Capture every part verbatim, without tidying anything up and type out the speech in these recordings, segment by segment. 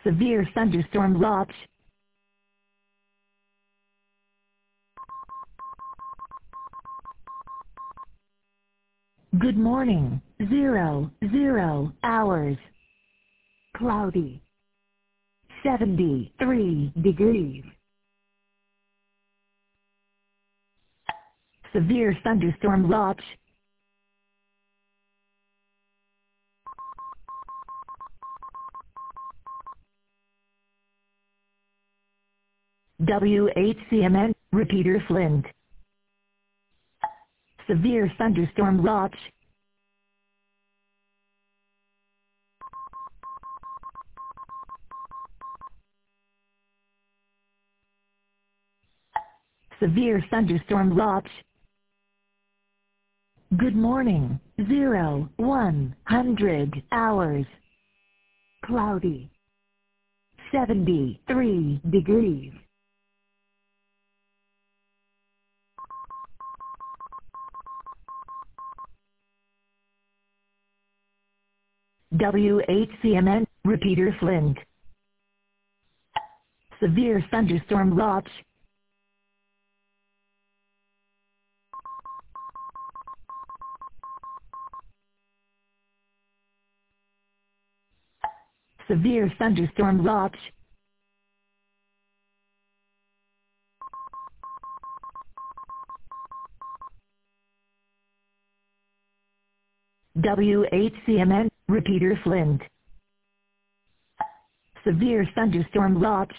Severe thunderstorm watch. Good morning. Zero, zero hours. Cloudy. seventy-three degrees. Severe thunderstorm watch. W H C M N, repeater Flint. Severe thunderstorm watch. Severe thunderstorm watch. Good morning. Zero, one hundred hours. Cloudy. seventy-three degrees. W H C M N, repeater Flint. Severe thunderstorm watch. Severe thunderstorm watch. W H C M N, repeater Flint. Severe thunderstorm watch.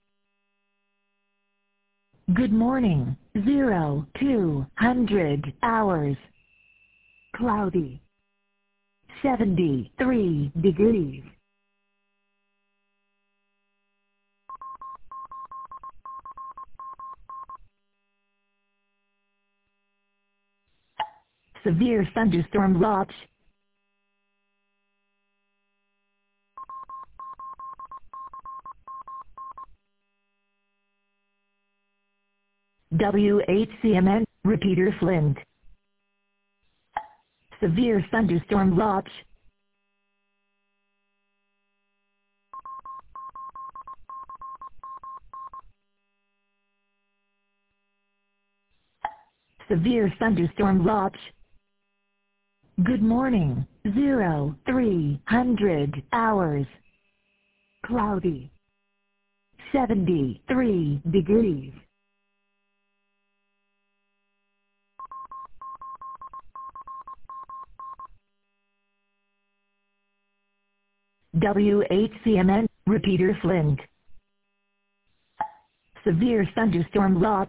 Good morning. Zero, two hundred hours. Cloudy. seventy-three degrees. Severe thunderstorm watch. W H C M N, repeater Flint. Severe thunderstorm watch. Severe thunderstorm watch. Good morning. Zero, three hundred hours. Cloudy. seventy-three degrees. W H C M N, repeater Flint. Severe thunderstorm watch.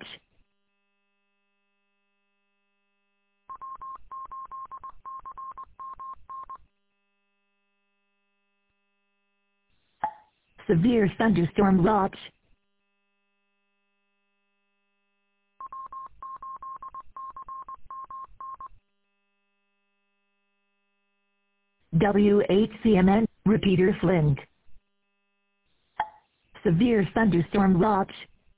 Severe thunderstorm watch. W H C M N, repeater Flint. Severe thunderstorm watch.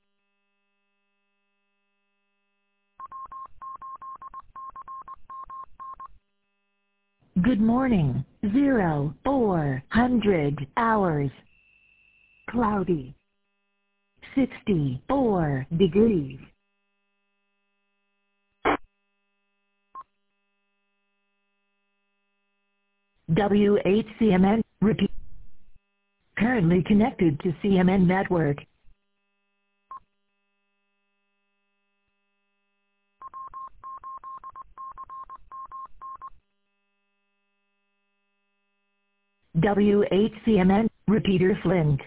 Good morning. Zero, four hundred hours. Cloudy. sixty-four degrees. W H C M N, repeat. Currently connected to C M N network. W H C M N, repeater Flint.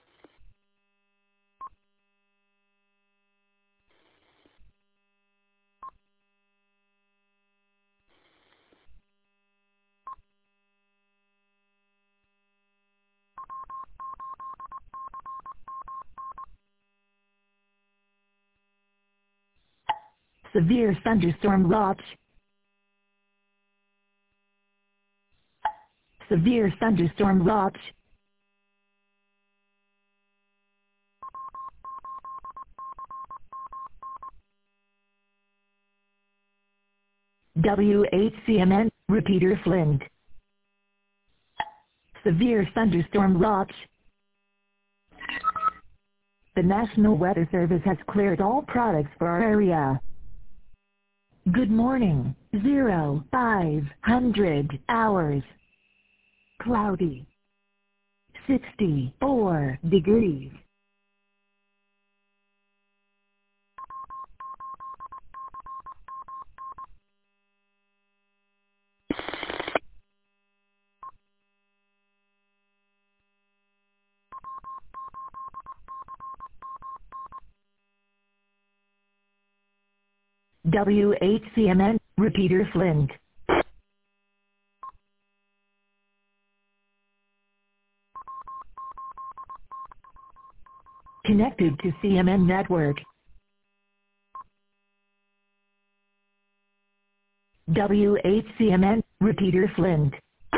Severe thunderstorm watch. Severe thunderstorm watch. W H C M N, repeater Flint. Severe thunderstorm watch. The National Weather Service has cleared all products for our area. Good morning, zero five hundred hours. Cloudy. sixty-four degrees. W H C M N, repeater Flint. Connected to C M N network. W H C M N, repeater Flint.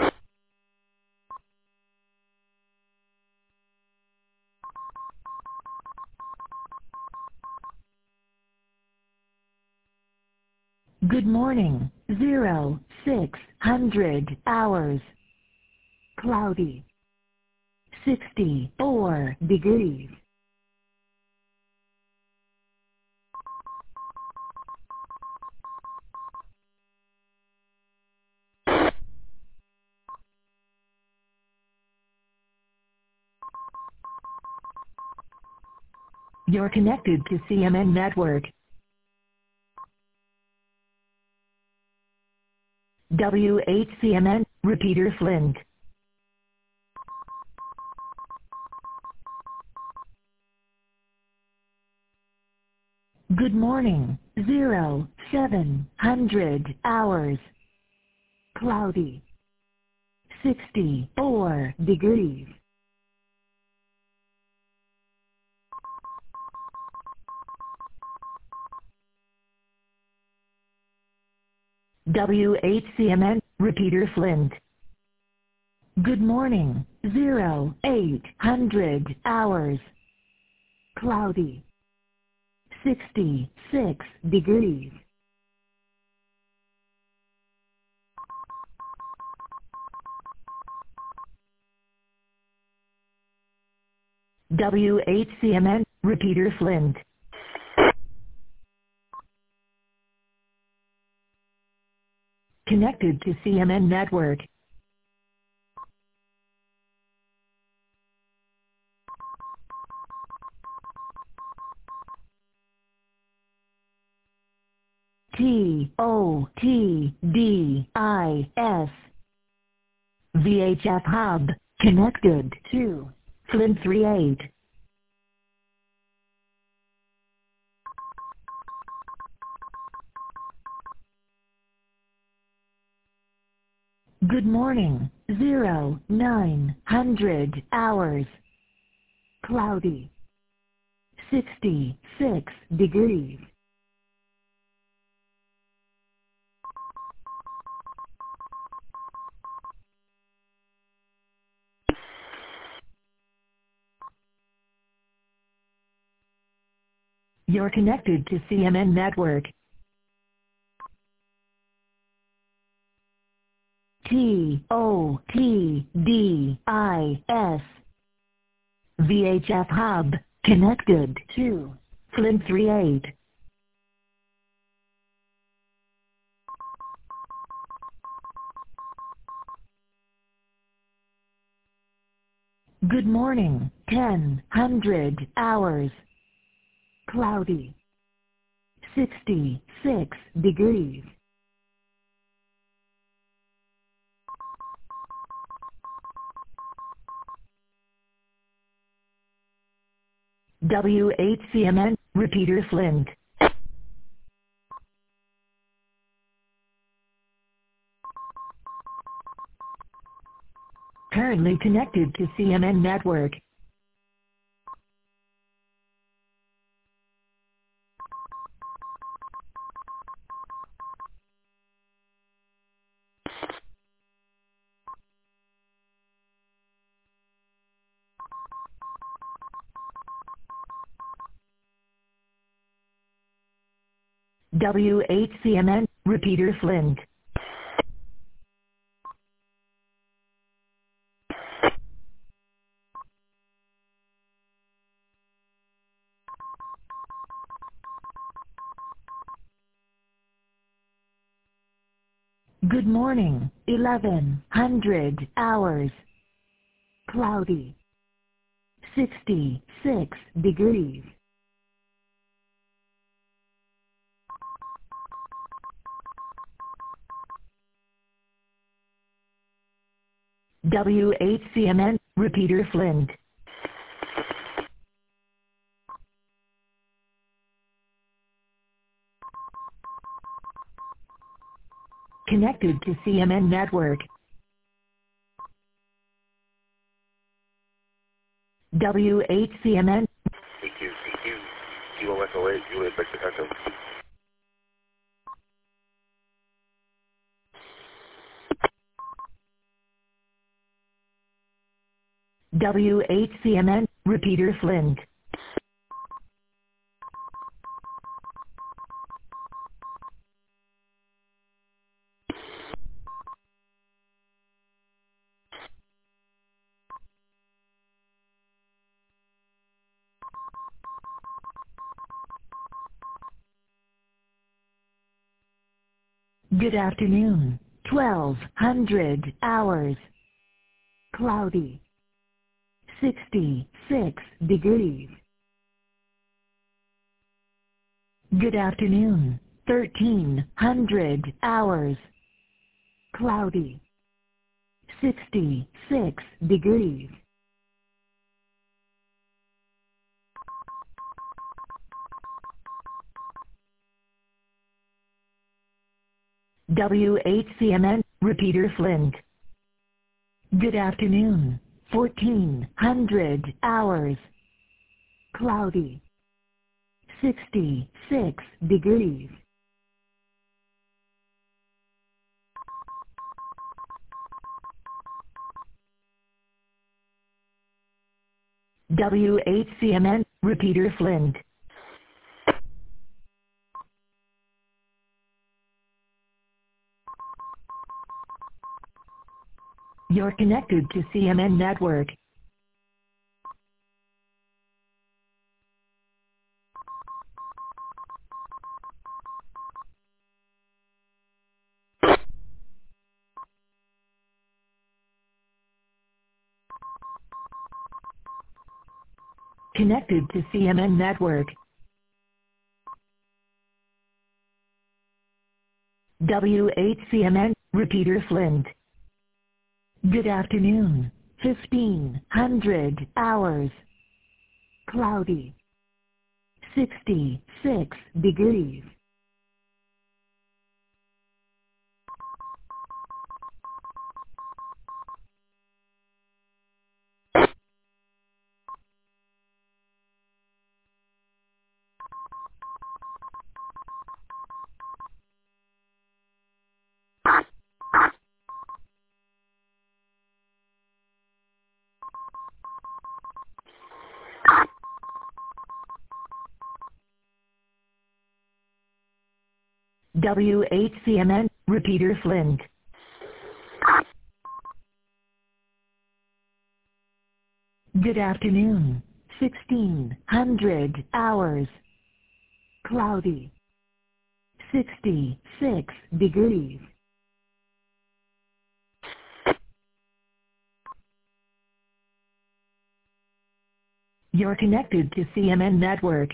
Good morning, zero six hundred hours. Cloudy. sixty-four degrees. You're connected to C M N network. W H C M N, repeater Flint. Good morning, zero seven hundred hours. Cloudy. sixty-four degrees. W H C M N, repeater Flint. Good morning, zero eight hundred hours. Cloudy. sixty-six degrees. W H C M N, repeater Flint. Connected to C M N network. T O T D I S. V H F hub, connected to Flint thirty-eight. Good morning, zero nine hundred hours. Cloudy. sixty-six degrees. You're connected to C M N network. T O T D I S. V H F hub, connected to Flint thirty-eight. Good morning, ten hundred hours. Cloudy. sixty-six degrees. W H C M N, repeater Flint. Currently connected to C M N network. W H C M N, repeater Flint. Good morning, eleven hundred hours. Cloudy. sixty-six degrees. W H C M N, repeater Flint. Connected to C M N network. W H C M N. C Q, C Q, U O S O eight, U S Vector Echo. W H C M N, repeater Flint. Good afternoon, twelve hundred hours. Cloudy. sixty-six degrees. Good afternoon, thirteen hundred hours. Cloudy. sixty-six degrees. W H C M N, repeater Flint. Good afternoon, fourteen hundred hours. Cloudy. sixty-six degrees. W H C M N, repeater Flint. You're connected to C M N network. Connected to C M N network. W H C M N, repeater Flint. Good afternoon, fifteen hundred hours. Cloudy. sixty-six degrees. W H C M N, repeater Flint. Good afternoon, sixteen hundred hours. Cloudy. sixty-six degrees. You're connected to C M N network.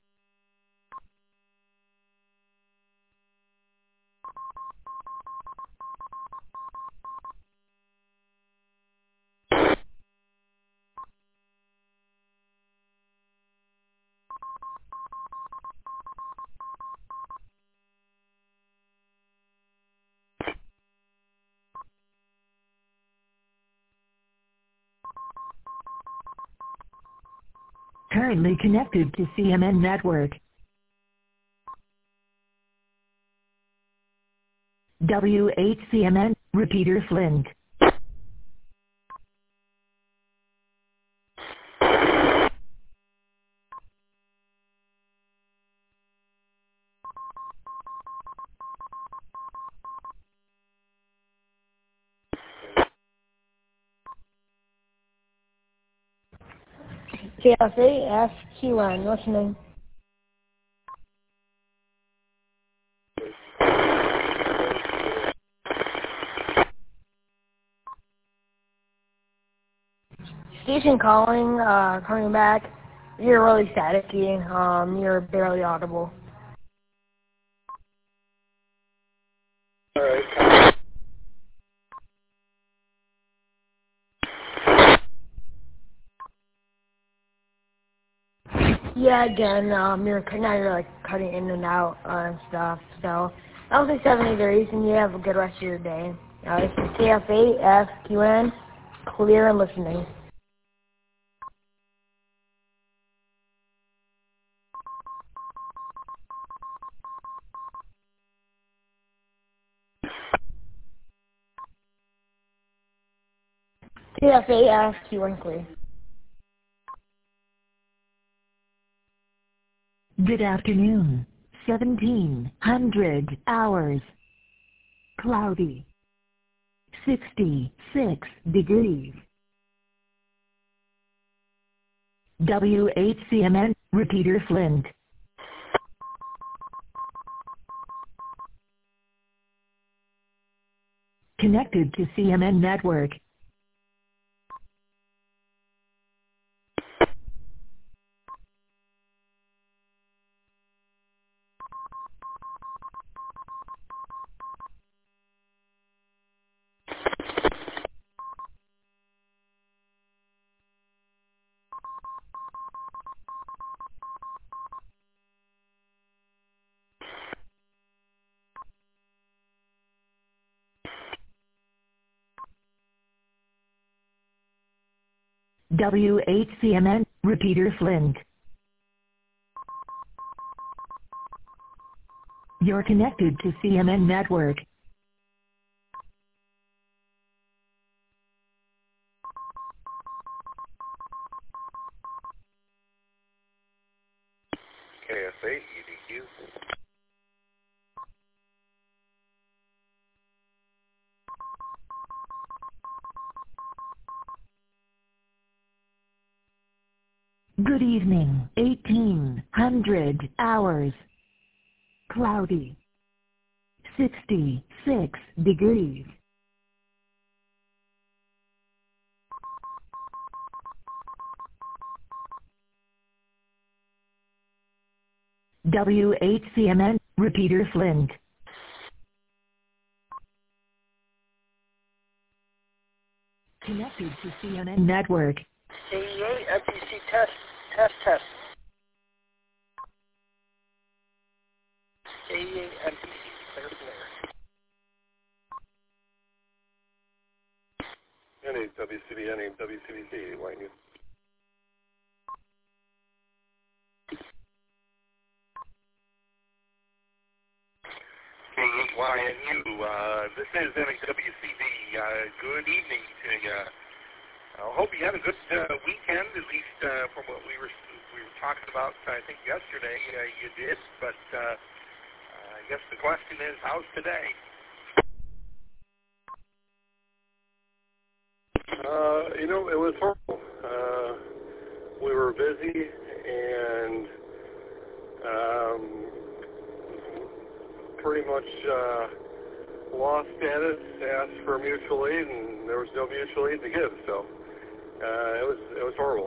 Currently connected to C M N network. W H C M N, repeater Flint. G L C F Q one, listening. station calling, uh, coming back. You're really staticky. Um, you're barely audible. All right. Yeah, again, um, you're now you're like cutting in and out uh, and stuff. So I'll say seventy degrees, and you have a good rest of your day. Uh, this is K F eight F Q N, clear and listening. K F eight F Q N, clear. Good afternoon. seventeen hundred hours. Cloudy. sixty-six degrees. W H C M N, repeater Flint. Connected to C M N network. W H C M N, repeater Flint. You're connected to C M N network. K S eight E D Q. Good evening. eighteen hundred hours. Cloudy. sixty-six degrees. W H C M N, repeater Flint. Connected to C M N network. C E A, M P C test, test, test. C E A, M P C, clear, clear. Any W C B, any W C B C, why you? K eight Y N U, uh, this is N H W C B. Uh, good evening to you. I hope you had a good uh, weekend, at least uh, from what we were we were talking about. I think yesterday uh, you did, but uh, I guess the question is, how's today? Uh, you know, it was horrible. Uh, we were busy and um, pretty much uh, lost status, asked for mutual aid, and there was no mutual aid to give. So uh, it was it was horrible.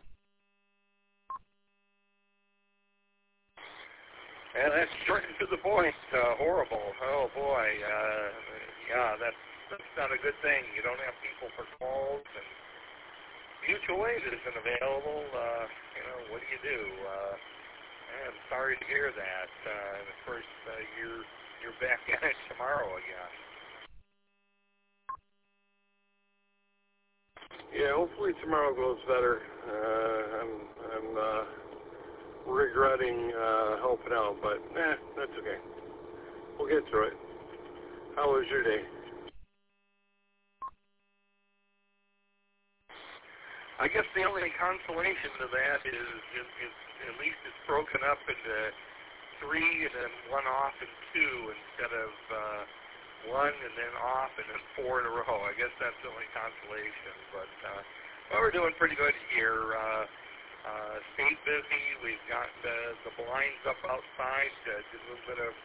And that's straight to the point. Uh, horrible. Oh boy. Uh, yeah, that's that's not a good thing. You don't have people for calls, and mutual aid isn't available. Uh, you know, what do you do? Uh, I'm sorry to hear that. Uh, of course, uh, you're you're back at it tomorrow again. Yeah, hopefully tomorrow goes better. Uh, I'm I'm uh, regretting uh, helping out, but eh, that's okay. We'll get through it. How was your day? I guess the only consolation to that is, is, is at least it's broken up into three and then one off and two instead of uh, one and then off and then four in a row. I guess that's the only consolation. But uh, well, we're doing pretty good here. Uh, uh, stayed busy. We've got uh, the blinds up outside. Uh, did a little bit of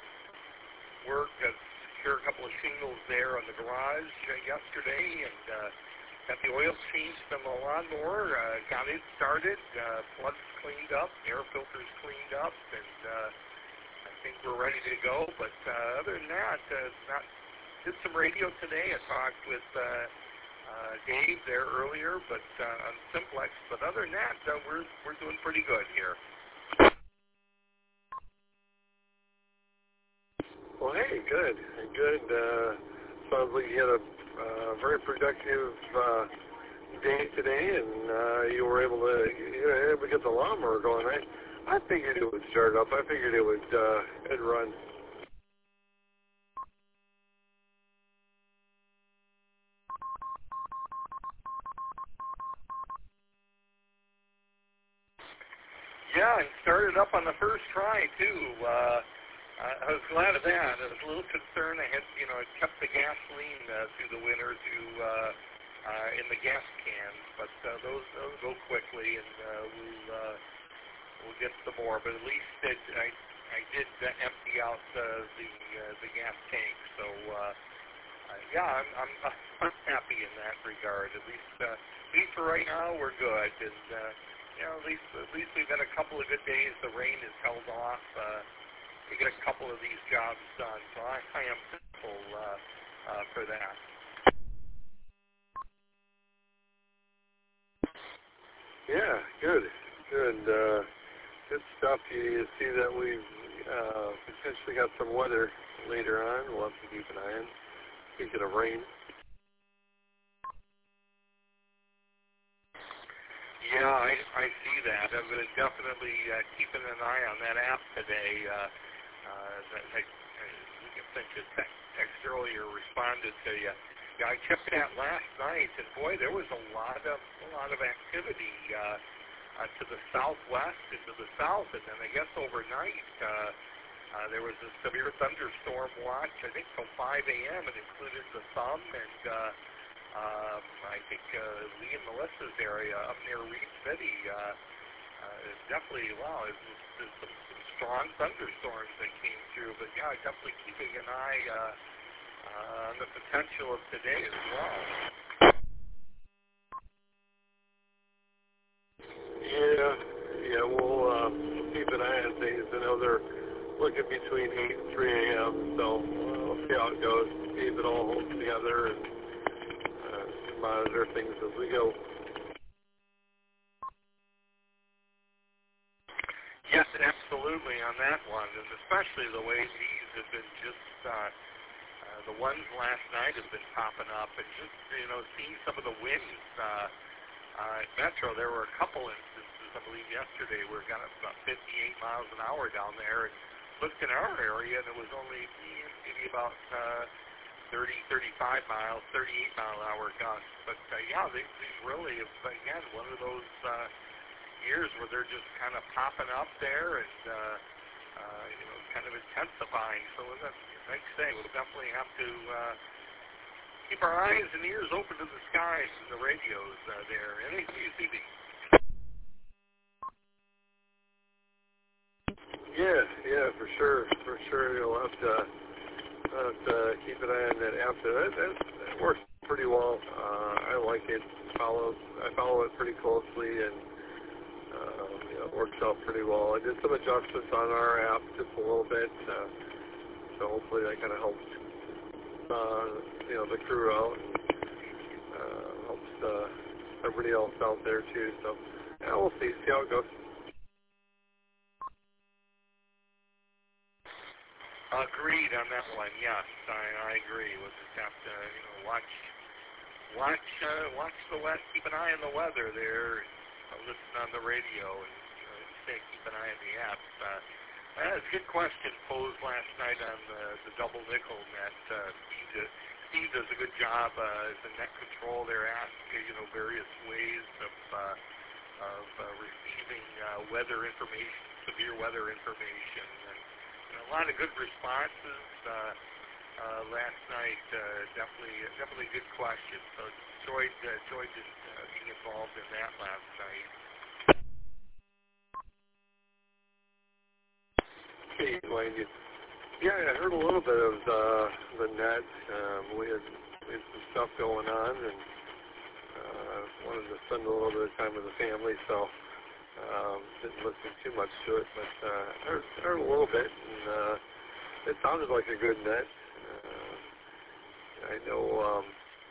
work. Uh, secure a couple of shingles there on the garage uh, yesterday, and uh, got the oil changed on the lawnmower, uh, got it started, uh, plugs cleaned up, air filters cleaned up, and uh, I think we're ready to go. But uh, other than that, uh, not did some radio today. I talked with uh, uh, Dave there earlier, but uh, on Simplex. But other than that, uh, we're we're doing pretty good here. Well, hey, good, good. Uh, sounds like you had a uh, very productive uh, day today, and uh, you were able to you know, able to get the lawnmower going. I I figured it would start up. I figured it would uh, it'd run. Yeah, and started up on the first try too. Uh, I was glad of that. I was a little concerned. I had, you know, I kept the gasoline uh, through the winter to uh, uh, in the gas cans, but uh, those those go quickly, and uh, we'll uh, we'll get some more. But at least it, I I did uh, empty out uh, the uh, the gas tank. So uh, uh, yeah, I'm, I'm I'm happy in that regard. At least uh, at least for right now, we're good. And uh, you know, at least at least we've had a couple of good days. The rain has held off. Uh, to get a couple of these jobs done, so I, I am thankful uh, uh, for that. Yeah, good, good, uh, good stuff. You see that we've uh, potentially got some weather later on. We'll have to keep an eye on. Speaking of rain. Yeah, I, I see that. I've been definitely uh, keeping an eye on that app today. Uh, uh, I, I, I think the text earlier responded to you. Yeah, I checked that last night, and boy, there was a lot of a lot of activity uh, uh, to the southwest and to the south, and then I guess overnight uh, uh, there was a severe thunderstorm watch. I think till five a.m. It included the thumb and. Uh, Um, I think uh, Lee and Melissa's area up near Reed City uh, uh, is definitely, wow, there's, there's some, some strong thunderstorms that came through. But yeah, definitely keeping an eye uh, uh, on the potential of today as well. Yeah, yeah, we'll uh, keep an eye on things. I know they're looking between eight and three a.m., so we'll see how it goes, see if it all holds together, and monitor things as we go. Yes, absolutely on that one, and especially the way these have been just, uh, uh, the ones last night have been popping up, and just, you know, seeing some of the winds uh, uh, at Metro, there were a couple instances, I believe yesterday, where it got up about fifty-eight miles an hour down there, and looked in our area, and it was only maybe about uh, thirty, thirty-five miles, thirty-eight mile an hour gusts. But uh, yeah, these, these really have, again, one of those uh, years where they're just kind of popping up there and, uh, uh, you know, kind of intensifying. So that's, like I say, we'll definitely have to uh, keep our eyes and ears open to the skies and the radios uh, there. N A C C B. Yeah, yeah, for sure, for sure. You'll have to Uh, to keep an eye on that app. That, that, that works pretty well. Uh, I like it. Follow, I follow it pretty closely, and uh, you know, it works out pretty well. I did some adjustments on our app just a little bit, uh, so hopefully that kind of helps uh, you know the crew out, and uh, helps uh, everybody else out there too. So yeah, we'll see, see how it goes. Agreed on that one. Yes, I, I agree. We'll just have to, you know, watch, watch, uh, watch the weather. Keep an eye on the weather there. And, uh, listen on the radio, and you know, stay, keep an eye on the apps. Uh, uh, it's a good question posed last night on the, the double nickel net. Uh, Steve, Steve does a good job uh, as a net control. They're asking, you know, various ways of uh, of uh, receiving uh, weather information, severe weather information. And, a lot of good responses uh, uh, last night. Uh, definitely, definitely good question. So enjoyed, uh, enjoyed just uh, being involved in that last night. Hey, Dwayne. Yeah, I heard a little bit of uh, the net. Um, we, had, we had some stuff going on, and wanted to spend a little bit of time with the family, so um, didn't listen too much to it, but uh, I heard, heard a little bit, and uh, it sounded like a good net. Uh, I know um,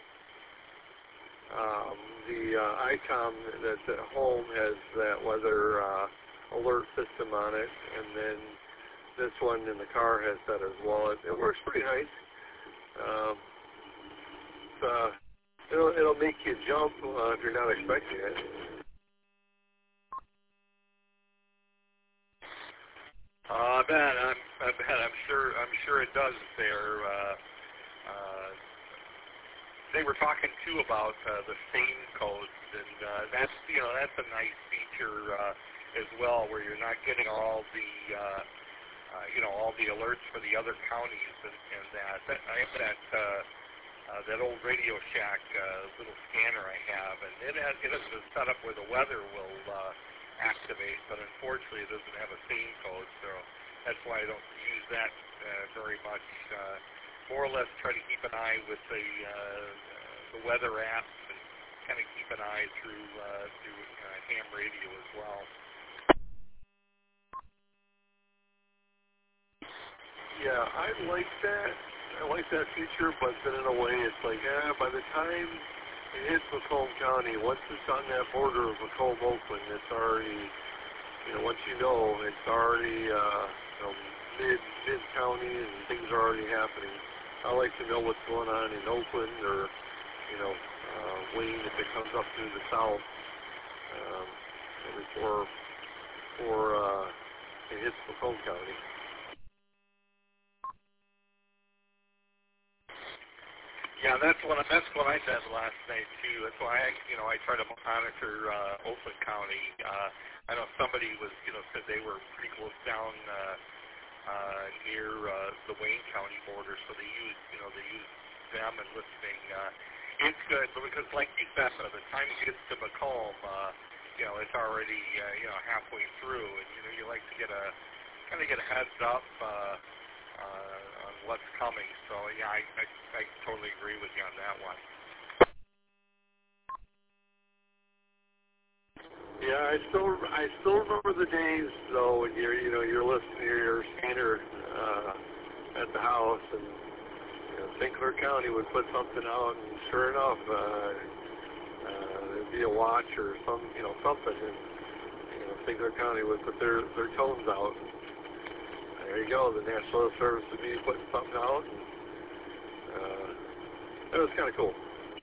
um, the uh, ICOM that's at home has that weather uh, alert system on it, and then this one in the car has that as well. It, it works pretty nice. Um, it's, uh, it'll, it'll make you jump uh, if you're not expecting it. Uh, I bet. I'm, I bet. I'm sure. I'm sure it does. There. Uh, uh, they were talking too about uh, the same codes, and uh, that's you know that's a nice feature uh, as well, where you're not getting all the uh, uh, you know all the alerts for the other counties and, and that. that. I have that uh, uh, that old Radio Shack uh, little scanner I have, and it has it has a setup where the weather will uh, activate, but unfortunately it doesn't have a same code, so that's why I don't use that uh, very much. Uh, more or less try to keep an eye with the uh, the weather apps and kind of keep an eye through uh, through uh, ham radio as well. Yeah, I like that. I like that feature, but then in a way it's like, yeah, by the time it hits Macomb County, once it's on that border of Macomb, Oakland, it's already, you know, once you know, it's already, uh, you know, mid, mid-county and things are already happening. I like to know what's going on in Oakland or, you know, uh, Wayne if it comes up through the south um, before, before uh, it hits Macomb County. Yeah, that's what that's what I said last night too. That's why I, you know, I try to monitor uh, Oakland County. Uh, I know somebody was, you know, said they were pretty close down uh, uh, near uh, the Wayne County border, so they use, you know, they use them and listening. Uh, it's good, but because, like you said, by the time it gets to Macomb, uh, you know, it's already, uh, you know, halfway through, and you know, you like to get a kind of get a heads up. Uh, Uh, on what's coming. So yeah, I, I, I totally agree with you on that one. Yeah, I still I still remember the days though when you're you know you're listening to your scanner uh, at the house, and you know, Saint Clair County would put something out, and sure enough, uh, uh, there'd be a watch or some you know something, and you know Saint Clair County would put their their tones out. There you go. The National Weather Service would be putting something out. And, uh, that was kind of cool.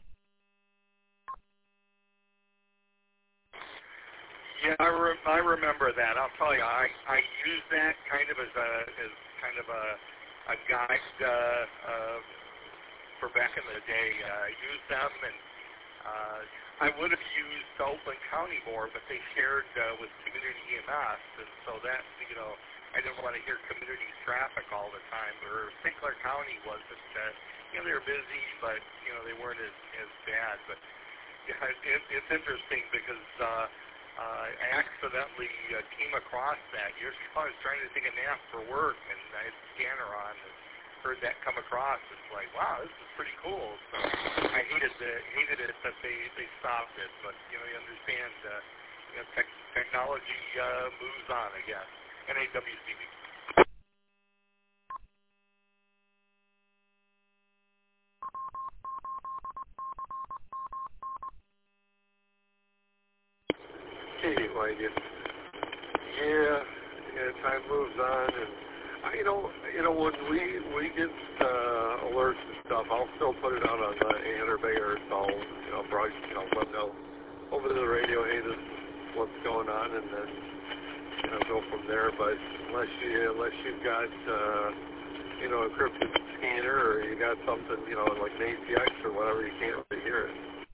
Yeah, I, re- I remember that. I'll tell you, I, I used that kind of as a as kind of a a guide uh, uh, for back in the day. Uh, I used them, and uh, I would have used Oakland County more, but they shared uh, with community E M S, and so that you know. I didn't want to hear community traffic all the time. Or Saint Clair County wasn't, uh, you know, they were busy, but, you know, they weren't as, as bad. But yeah, it, it's interesting because uh, uh, I accidentally uh, came across that. Years ago, I was trying to take a nap for work, and I had the scanner on and heard that come across. It's like, wow, this is pretty cool. So I hated, the, hated it that they, they stopped it. But, you know, you understand, uh, you know, tech, technology uh, moves on, I guess. N A W C B. Katie, like it. Yeah, yeah. Time moves on, and I, you know, you know, when we we get uh, alerts and stuff, I'll still put it out on the eight hundred megahertz. I'll, you know, broad, you know, let them know over the radio, hey, this is what's going on, and then. You know, go from there. But unless you unless you've got uh, you know a encrypted scanner or you got something you know like an A T X or whatever, you can't really hear it.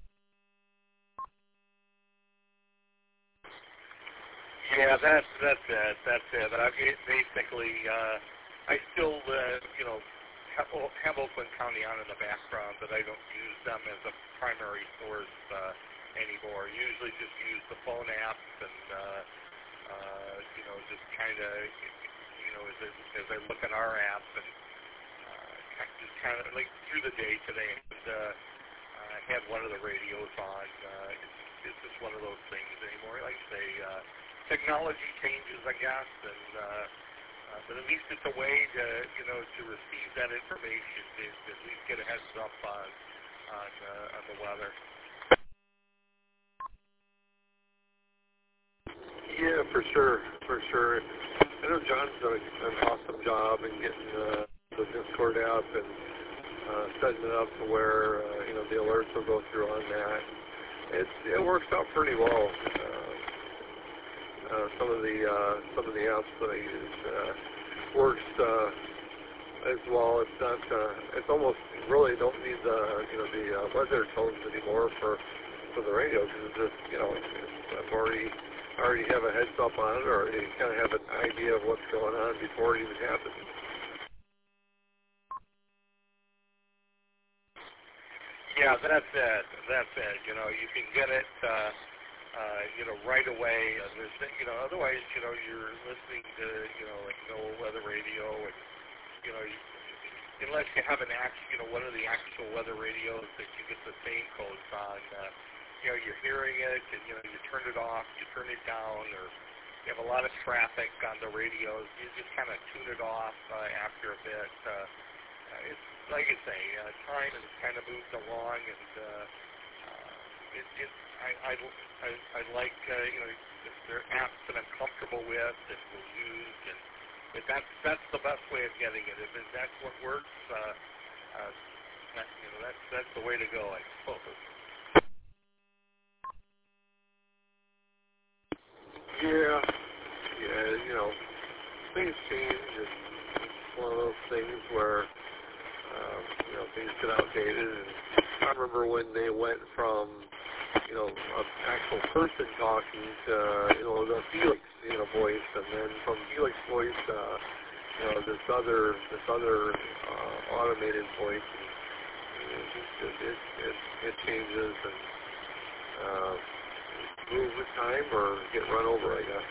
Yeah, that's that's it. That's it. I basically uh, I still uh, you know have, have Oakland County on in the background, but I don't use them as a primary source uh, anymore. Usually, just use the phone apps and. Uh, Uh, you know, just kind of, you know, as I, as I look at our app and uh, just kind of like through the day today, and uh, uh, had one of the radios on. Uh, it's, it's just one of those things anymore. Like I say, uh, technology changes, I guess, and uh, uh, but at least it's a way to, you know, to receive that information, to, to at least get a heads up on on, uh, on the weather. Yeah, for sure, for sure. I know John's done an awesome job in getting uh, the Discord app and uh, setting it up to where uh, you know the alerts will go through on that. It it works out pretty well. Uh, uh, some of the uh, some of the apps that I use uh, works uh, as well. It's not. Uh, it's almost really don't need the you know the uh, weather tones anymore for for the radio because it's just you know it's, I've already. already have a heads up on it, or you kind of have an idea of what's going on before it even happens. Yeah, that's it. That's it. You know, you can get it, uh, uh, you know, right away. Uh, there's, you know, otherwise, you know, you're listening to, you know, like NOAA weather radio, and you know, you, unless you have an actual, you know, one of the actual weather radios that you get the same codes on. Uh, You know, you're hearing it, and you know, you turn it off, you turn it down, or you have a lot of traffic on the radios. You just kind of tune it off uh, after a bit. Uh, it's like I say, uh, time has kind of moved along, and uh, uh, it, it, I, I, I, I like, uh, you know, there are apps that I'm comfortable with and will use, and but that's that's the best way of getting it. If that's what works, uh, uh, that, you know, that's that's the way to go, I suppose. Yeah, yeah, you know, things change. It's, it's one of those things where, um, you know, things get outdated. And I remember when they went from, you know, an actual person talking to, you know, the Felix, you know, voice, and then from Felix voice, uh, you know, this other, this other uh, automated voice. And it, just, it, it, it, it changes and. Uh, move with time or get run over, I guess.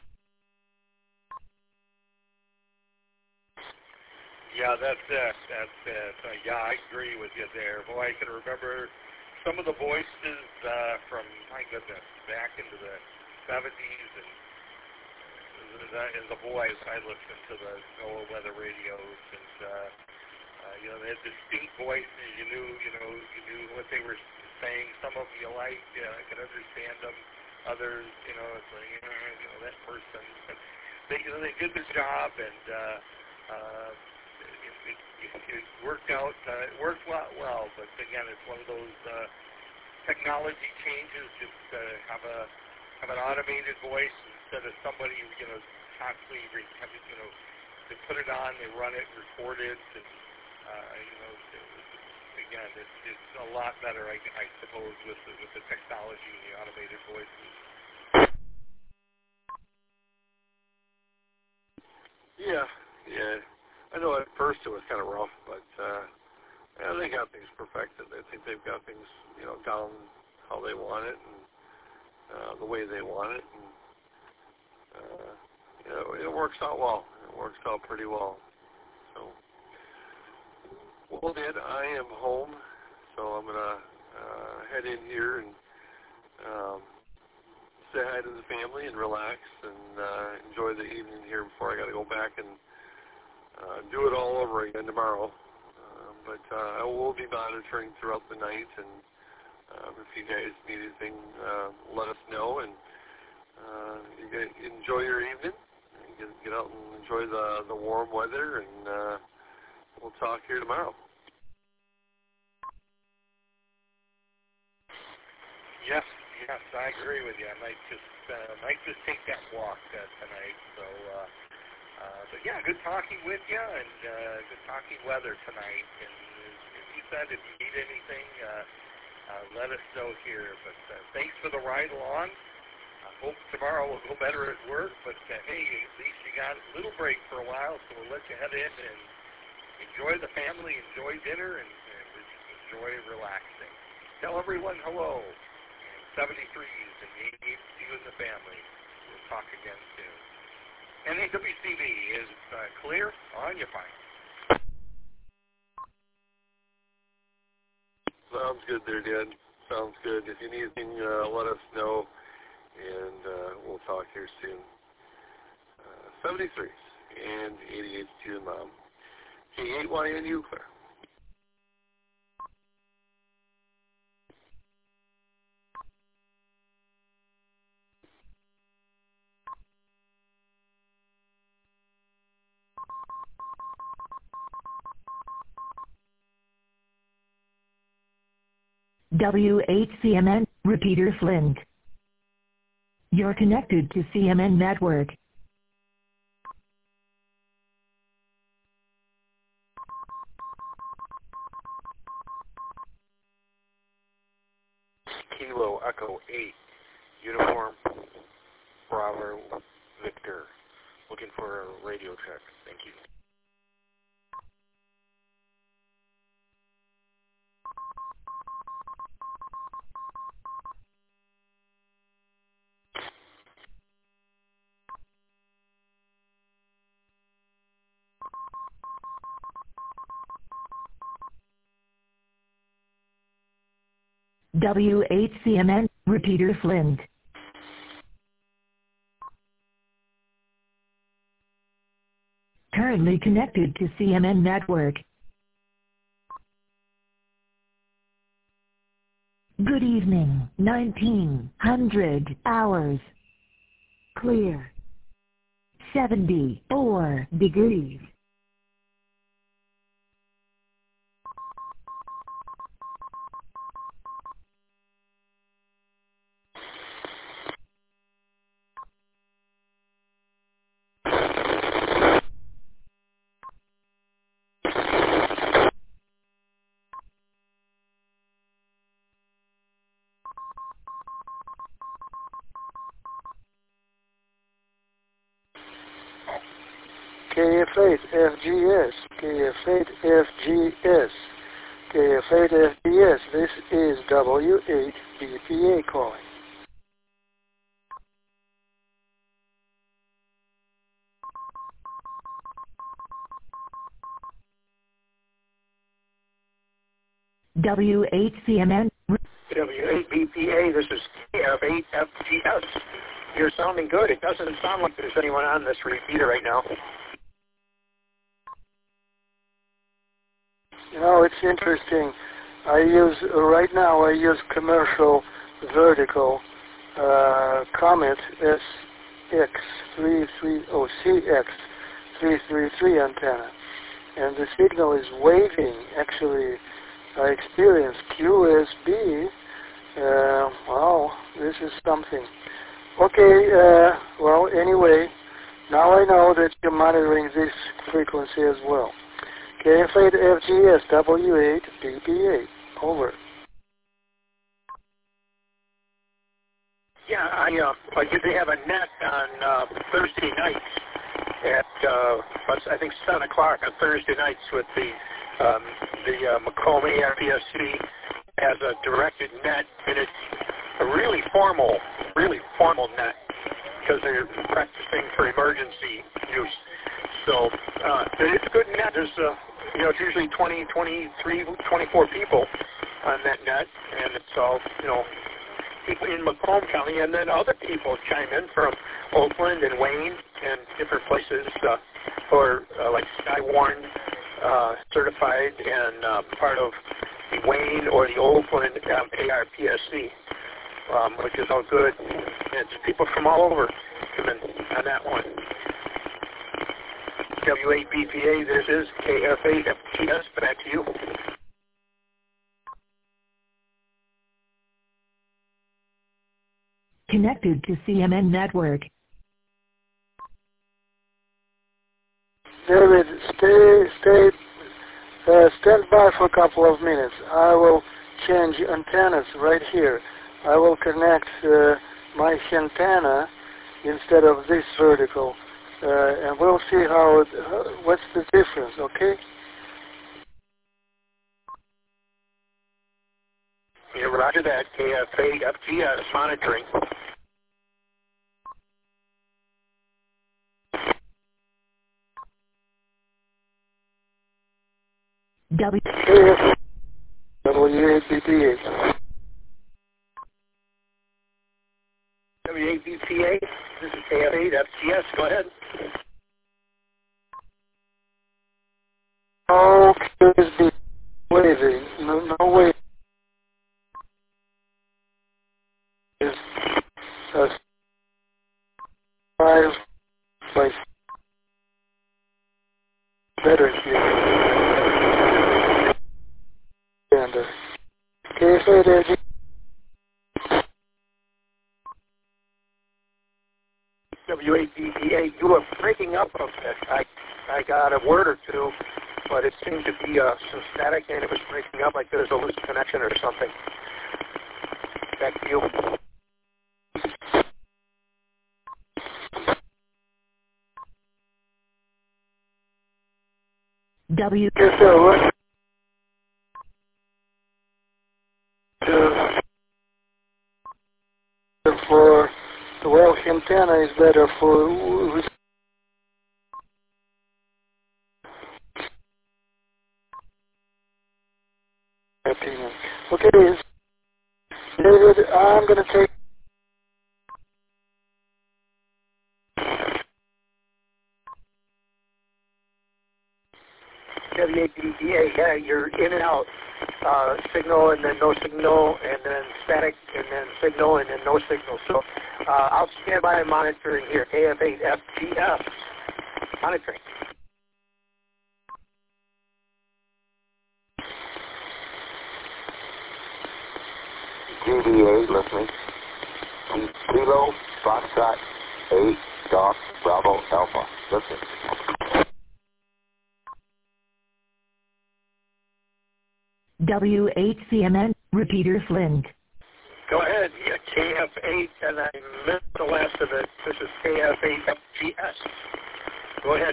Yeah, that's it. That's it. Uh, yeah, I agree with you there. Boy, I can remember some of the voices uh, from, my goodness, back into the seventies, and as a boy, I listened to the NOAA weather radios, and uh, uh, you know, they had distinct voices. You knew, you know, you knew what they were saying. Some of them you liked, yeah, I could understand them. Others, you know, it's like, you know, you know that person. But they, you know, they did their job, and uh, uh, it, it, it, it worked out. Uh, it worked well, well, but again, it's one of those uh, technology changes. Just uh, have a have an automated voice instead of somebody, you know, constantly, you know, they put it on, they run it, record it, and uh, you know. Again, it's, it's a lot better, I, I suppose, with the, with the technology and the automated voices. Yeah, yeah. I know at first it was kind of rough, but uh, yeah, they got things perfected. I think they've got things, you know, down how they want it and uh, the way they want it, and uh, you know, it works out well. It works out pretty well. So. Well, Ned, I am home, so I'm going to uh, head in here and um, say hi to the family and relax and uh, enjoy the evening here before I got to go back and uh, do it all over again tomorrow. Uh, but uh, I will be monitoring throughout the night, and uh, if you guys need anything, uh, let us know. And uh, you guys enjoy your evening. Get, get out and enjoy the, the warm weather, and uh, we'll talk here tomorrow. Yes, yes, I agree with you. I might just uh, might just take that walk uh, tonight. So, uh, uh, but yeah, good talking with you, and uh, good talking weather tonight. And as you said, if you need anything, uh, uh, let us know here. But uh, thanks for the ride along. I hope tomorrow will go better at work. But uh, hey, at least you got a little break for a while, so we'll let you head in and enjoy the family, enjoy dinner, and, and enjoy relaxing. Tell everyone hello. seventy-threes and eighty-eight to you and the family. We'll talk again soon. N A W C B is uh, clear on your fine. Sounds good. good there, Dan. Sounds good. If you need anything, uh, let us know, and uh, we'll talk here soon. Uh, seventy-three and eighty-eight to your mom. K eight Y N U, Claire. W eight C M N, repeater Flint. You're connected to C M N network. Kilo Echo eight, Uniform Bravo Victor. Looking for a radio check. Thank you. W eight C M N, repeater Flint. Currently connected to C M N network. Good evening, nineteen hundred hours. Clear. seventy-four degrees. K F eight F G S, K F eight F G S, K F eight F G S, this is W eight B P A calling. W eight C M N. W eight B P A, this is K F eight F G S. You're sounding good. It doesn't sound like there's anyone on this repeater right now. You know, it's interesting. I use, right now, I use commercial vertical uh, Comet S X three three oh C X three three three antenna. And the signal is waving. Actually, I experienced Q S B. Uh, wow, this is something. Okay, uh, well, anyway, now I know that you're monitoring this frequency as well. K F eight F G S, W eight B P A, over. Yeah, I, uh, I did have a net on uh, Thursday nights at, uh, I think, seven o'clock on Thursday nights with the, um, the uh, Macomb A R P S C as a directed net, and it's a really formal, really formal net because they're practicing for emergency use. So uh, it's a good net. There's, uh, you know, it's usually twenty, twenty-three, twenty-four people on that net, and it's all, you know, people in Macomb County, and then other people chime in from Oakland and Wayne and different places uh, who are uh, like Skywarn uh, certified and uh, part of the Wayne or the Oakland um, A R P S C, um, which is all good. And it's people from all over come in on that one. W eight B P A, this is K F eight F G S, back to you. Connected to C M N network. David, stay, stay, uh, stand by for a couple of minutes. I will change antennas right here. I will connect uh, my antenna instead of this vertical, uh, and we'll see how, it, uh, what's the difference, okay? Yeah, roger that. K F eight F G S monitoring. W K F W W eight B P eight. W eight B P eight, this is K F eight F G S, go ahead. Okay, wavy, no, no way. Is a five by better here. And uh, K F eight F G S. W eight B P eight, you were breaking up a bit. I, I got a word or two, but it seemed to be uh, some static and it was breaking up like there was a loose connection or something. Back to you. W. Yes, sir. What? Uh, for the Welsh antenna is better for which opinion. Okay, David, I'm going to take W eight B P eight, yeah, you're in and out. Uh, signal and then no signal and then static and then signal and then no signal. So uh, I'll stand by and monitoring here. K F eight F G S monitoring. G B A listening. Kilo Foxtrot eight Golf Bravo Alpha listening. W eight C M N, repeater Flint. Go ahead, yeah, K F eight, and I missed the last of it. This is K F eight F G S. Go ahead.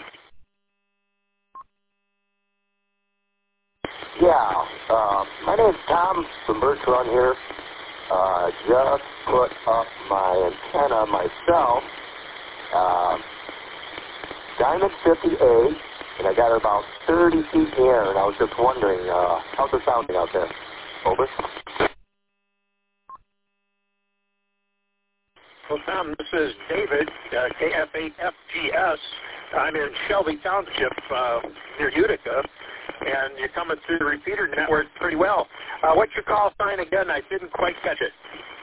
Yeah, uh, my name's Tom from Birch Run here. Uh, just put up my antenna myself. Uh, Diamond fifty A. And I got it about thirty feet in the air, and I was just wondering, uh, how's it sounding out there? Over. Well, Tom, this is David, uh, K F eight F G S. I'm in Shelby Township uh, near Utica, and you're coming through the repeater network pretty well. Uh, what's your call sign again? I didn't quite catch it.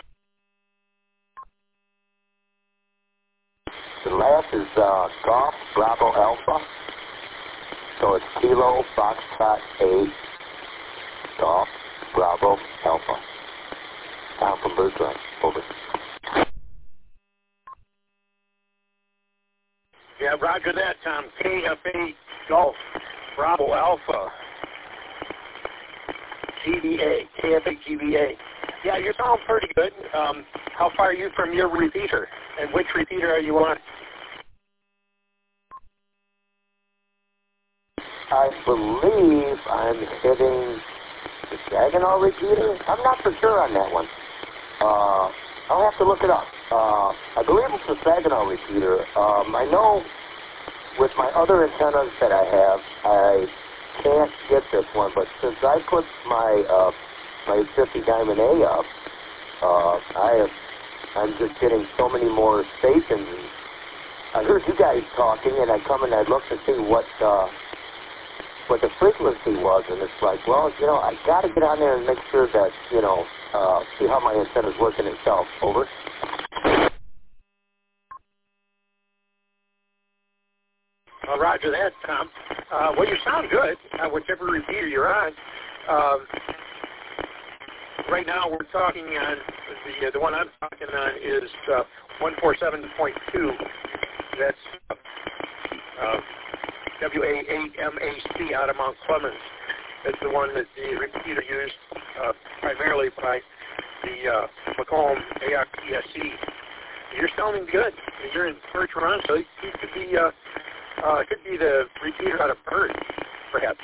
The last is uh, Golf Bravo Alpha. So it's Kilo Foxtrot eight Golf Bravo Alpha. Tom from Birch Run. Over. Yeah, roger that, Tom. K F eight Golf Bravo Alpha. G B A. K F eight G B A. Yeah, you sound pretty good. Um, how far are you from your repeater? And which repeater are you on? I believe I'm hitting the Saginaw repeater. I'm not for sure on that one. Uh, I'll have to look it up. Uh, I believe it's the Saginaw repeater. Um, I know with my other antennas that I have, I can't get this one, but since I put my uh, my fifty Diamond A up, uh, I have, I'm just getting so many more stations. I heard you guys talking, and I come and I look to see what uh, what the frequency was, and it's like, well, you know, I got to get on there and make sure that, you know, uh, see how my antenna's working itself. Over. Uh, roger that, Tom. Uh, well, you sound good, uh, whichever repeater you're on. Um, right now, we're talking on the uh, the one I'm talking on is uh, one forty-seven point two. That's uh, W A eight M A C out of Mount Clemens. That's the one that the repeater used uh, primarily by the uh, Macomb A R P S C. You're sounding good. You're in Birch Run, so you could be. Uh, Uh, it could be the repeater out of Bird, perhaps.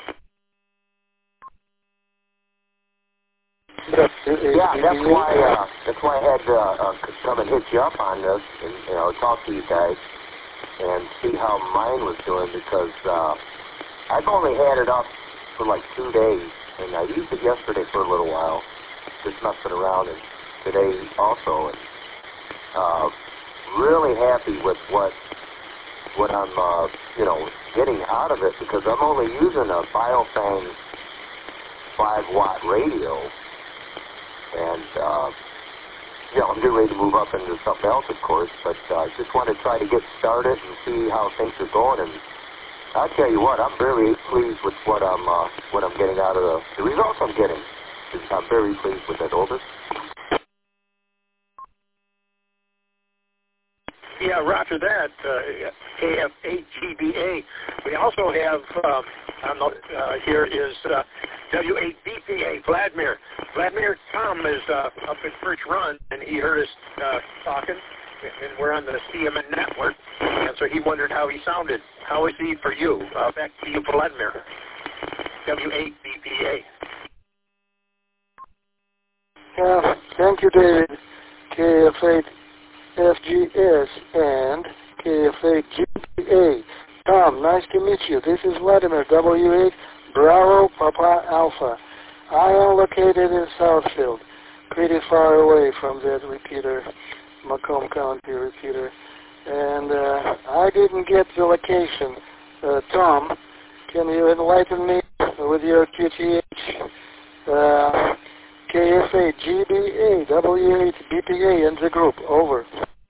Yeah, that's why uh, that's why I had to uh, come and hit you up on this, and you know, talk to you guys and see how mine was doing, because uh, I've only had it up for like two days, and I used it yesterday for a little while, just messing around, and today also, and uh, really happy with what what I'm, uh, you know, getting out of it, because I'm only using a Biofang five watt radio, and uh, you know, I'm getting ready to move up into something else, of course, but I uh, just want to try to get started and see how things are going, and I'll tell you what, I'm very pleased with what I'm uh, what I'm getting out of the, the results I'm getting. I'm very pleased with that, Otis. Yeah, roger that, uh, K F eight G B A. We also have, um, on the, uh, here is uh, W eight B P A, Vladimir. Vladimir, Tom is uh, up in First Run, and he heard us uh, talking, and we're on the C M N network, and so he wondered how he sounded. How is he for you? Uh, back to you, Vladimir. W eight B P A. Uh, thank you, David. K F eight F G S and K F eight G P A. Tom, nice to meet you. This is Vladimir, W eight Bravo Papa Alpha. I am located in Southfield, pretty far away from that repeater, Macomb County repeater. And uh, I didn't get the location. Uh, Tom, can you enlighten me with your Q T H? Uh, K F eight G B A, W eight B P A in the group. Over.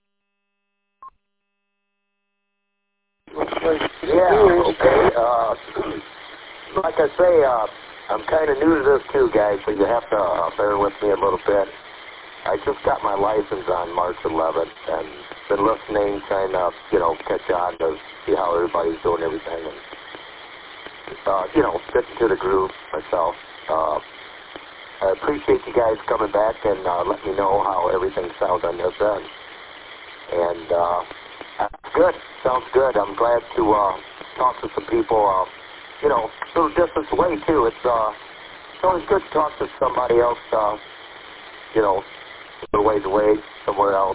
Looks like yeah, okay. Uh, like I say, uh, I'm kind of new to this too, guys, so you have to uh, bear with me a little bit. I just got my license on March eleventh, and been listening, trying to, you know, catch on to see how everybody's doing everything, and, uh, you know, getting to the groove myself. Uh, I appreciate you guys coming back and uh, let me know how everything sounds on this end. And uh, good, sounds good. I'm glad to uh, talk to some people, uh, you know, little distance away too. It's uh, it's always good to talk to somebody else, uh, you know, a little ways away, somewhere else.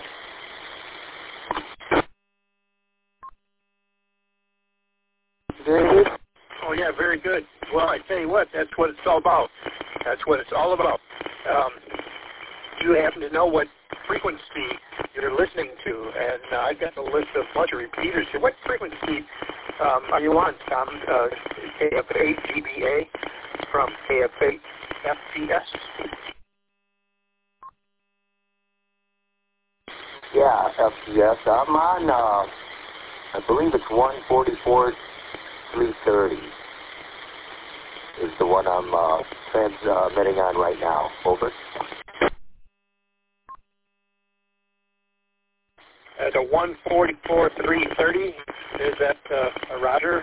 David? Oh, yeah, very good. Well, I tell you what, that's what it's all about. That's what it's all about. Um, you happen to know what frequency you're listening to, and uh, I've got a list of a bunch of repeaters here. What frequency um, are you on, Tom? Uh, K F eight G B A from K F eight F G S? Yeah, F G S. I'm on, uh, I believe it's one forty-four three thirty is the one I'm uh, transmitting on right now. Over. At a one forty-four three thirty, is that uh, a Roger?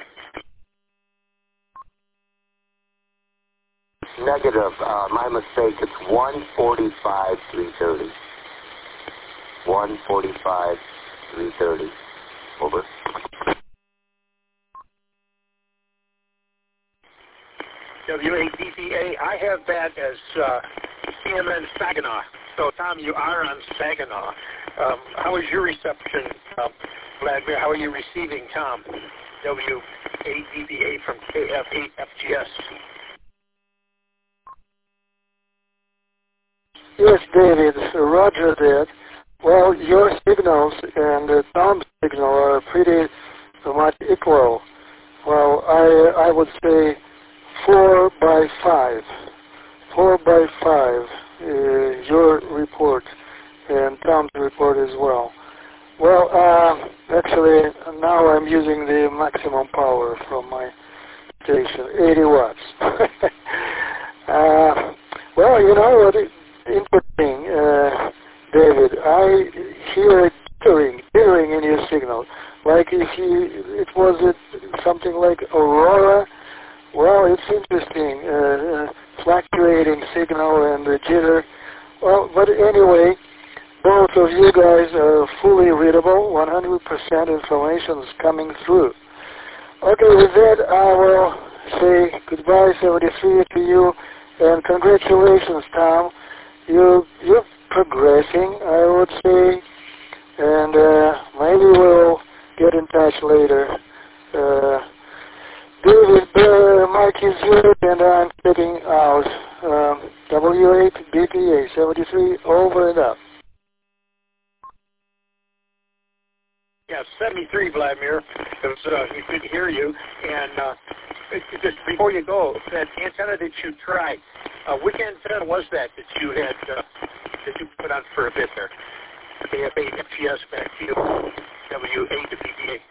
Negative. Uh, my mistake. It's one forty-five three thirty. one forty-five three thirty. Over. W eight B P A, I have that as uh, C M N Saginaw. So, Tom, you are on Saginaw. Um, how is your reception, um, Vladimir? How are you receiving Tom? W eight B P A from K F eight F G S. Yes, David, roger that. Well, your signals and uh, Tom's signal are pretty much equal. Well, I I would say four by five. Four by five, uh, your report and Tom's report as well. Well, uh, actually, now I'm using the maximum power from my station, eighty watts. uh, well, you know what? Interesting, uh, David. I hear it jittering, jittering in your signal, like if you, it was it something like Aurora. Well, it's interesting, uh, uh, fluctuating signal and the jitter. Well, but anyway, both of you guys are fully readable. one hundred percent information is coming through. Okay, with that, I will say goodbye, seventy-three, to you, and congratulations, Tom. You, you're progressing, I would say, and uh, maybe we'll get in touch later. Uh, David, uh, mic is here, and I'm checking out um, W eight B P A seventy-three, over and up. Yeah, seventy-three, Vladimir. It was, uh, we could hear you. And uh, just before you go, that antenna that you tried, uh, which antenna was that that you had uh, that you put on for a bit there? The F eight F G S back to you, W eight to B P A.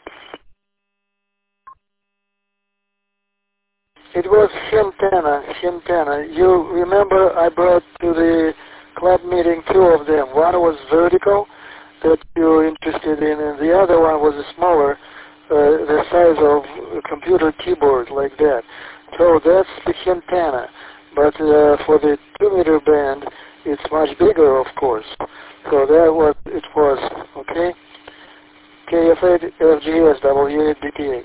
It was Shintana, Shintana. You remember I brought to the club meeting two of them. One was vertical that you're interested in, and the other one was smaller, uh, the size of a computer keyboard like that. So that's the Shintana. But uh, for the two meter band, it's much bigger, of course. So that was it was, okay? K F eight F G S W eight B P A.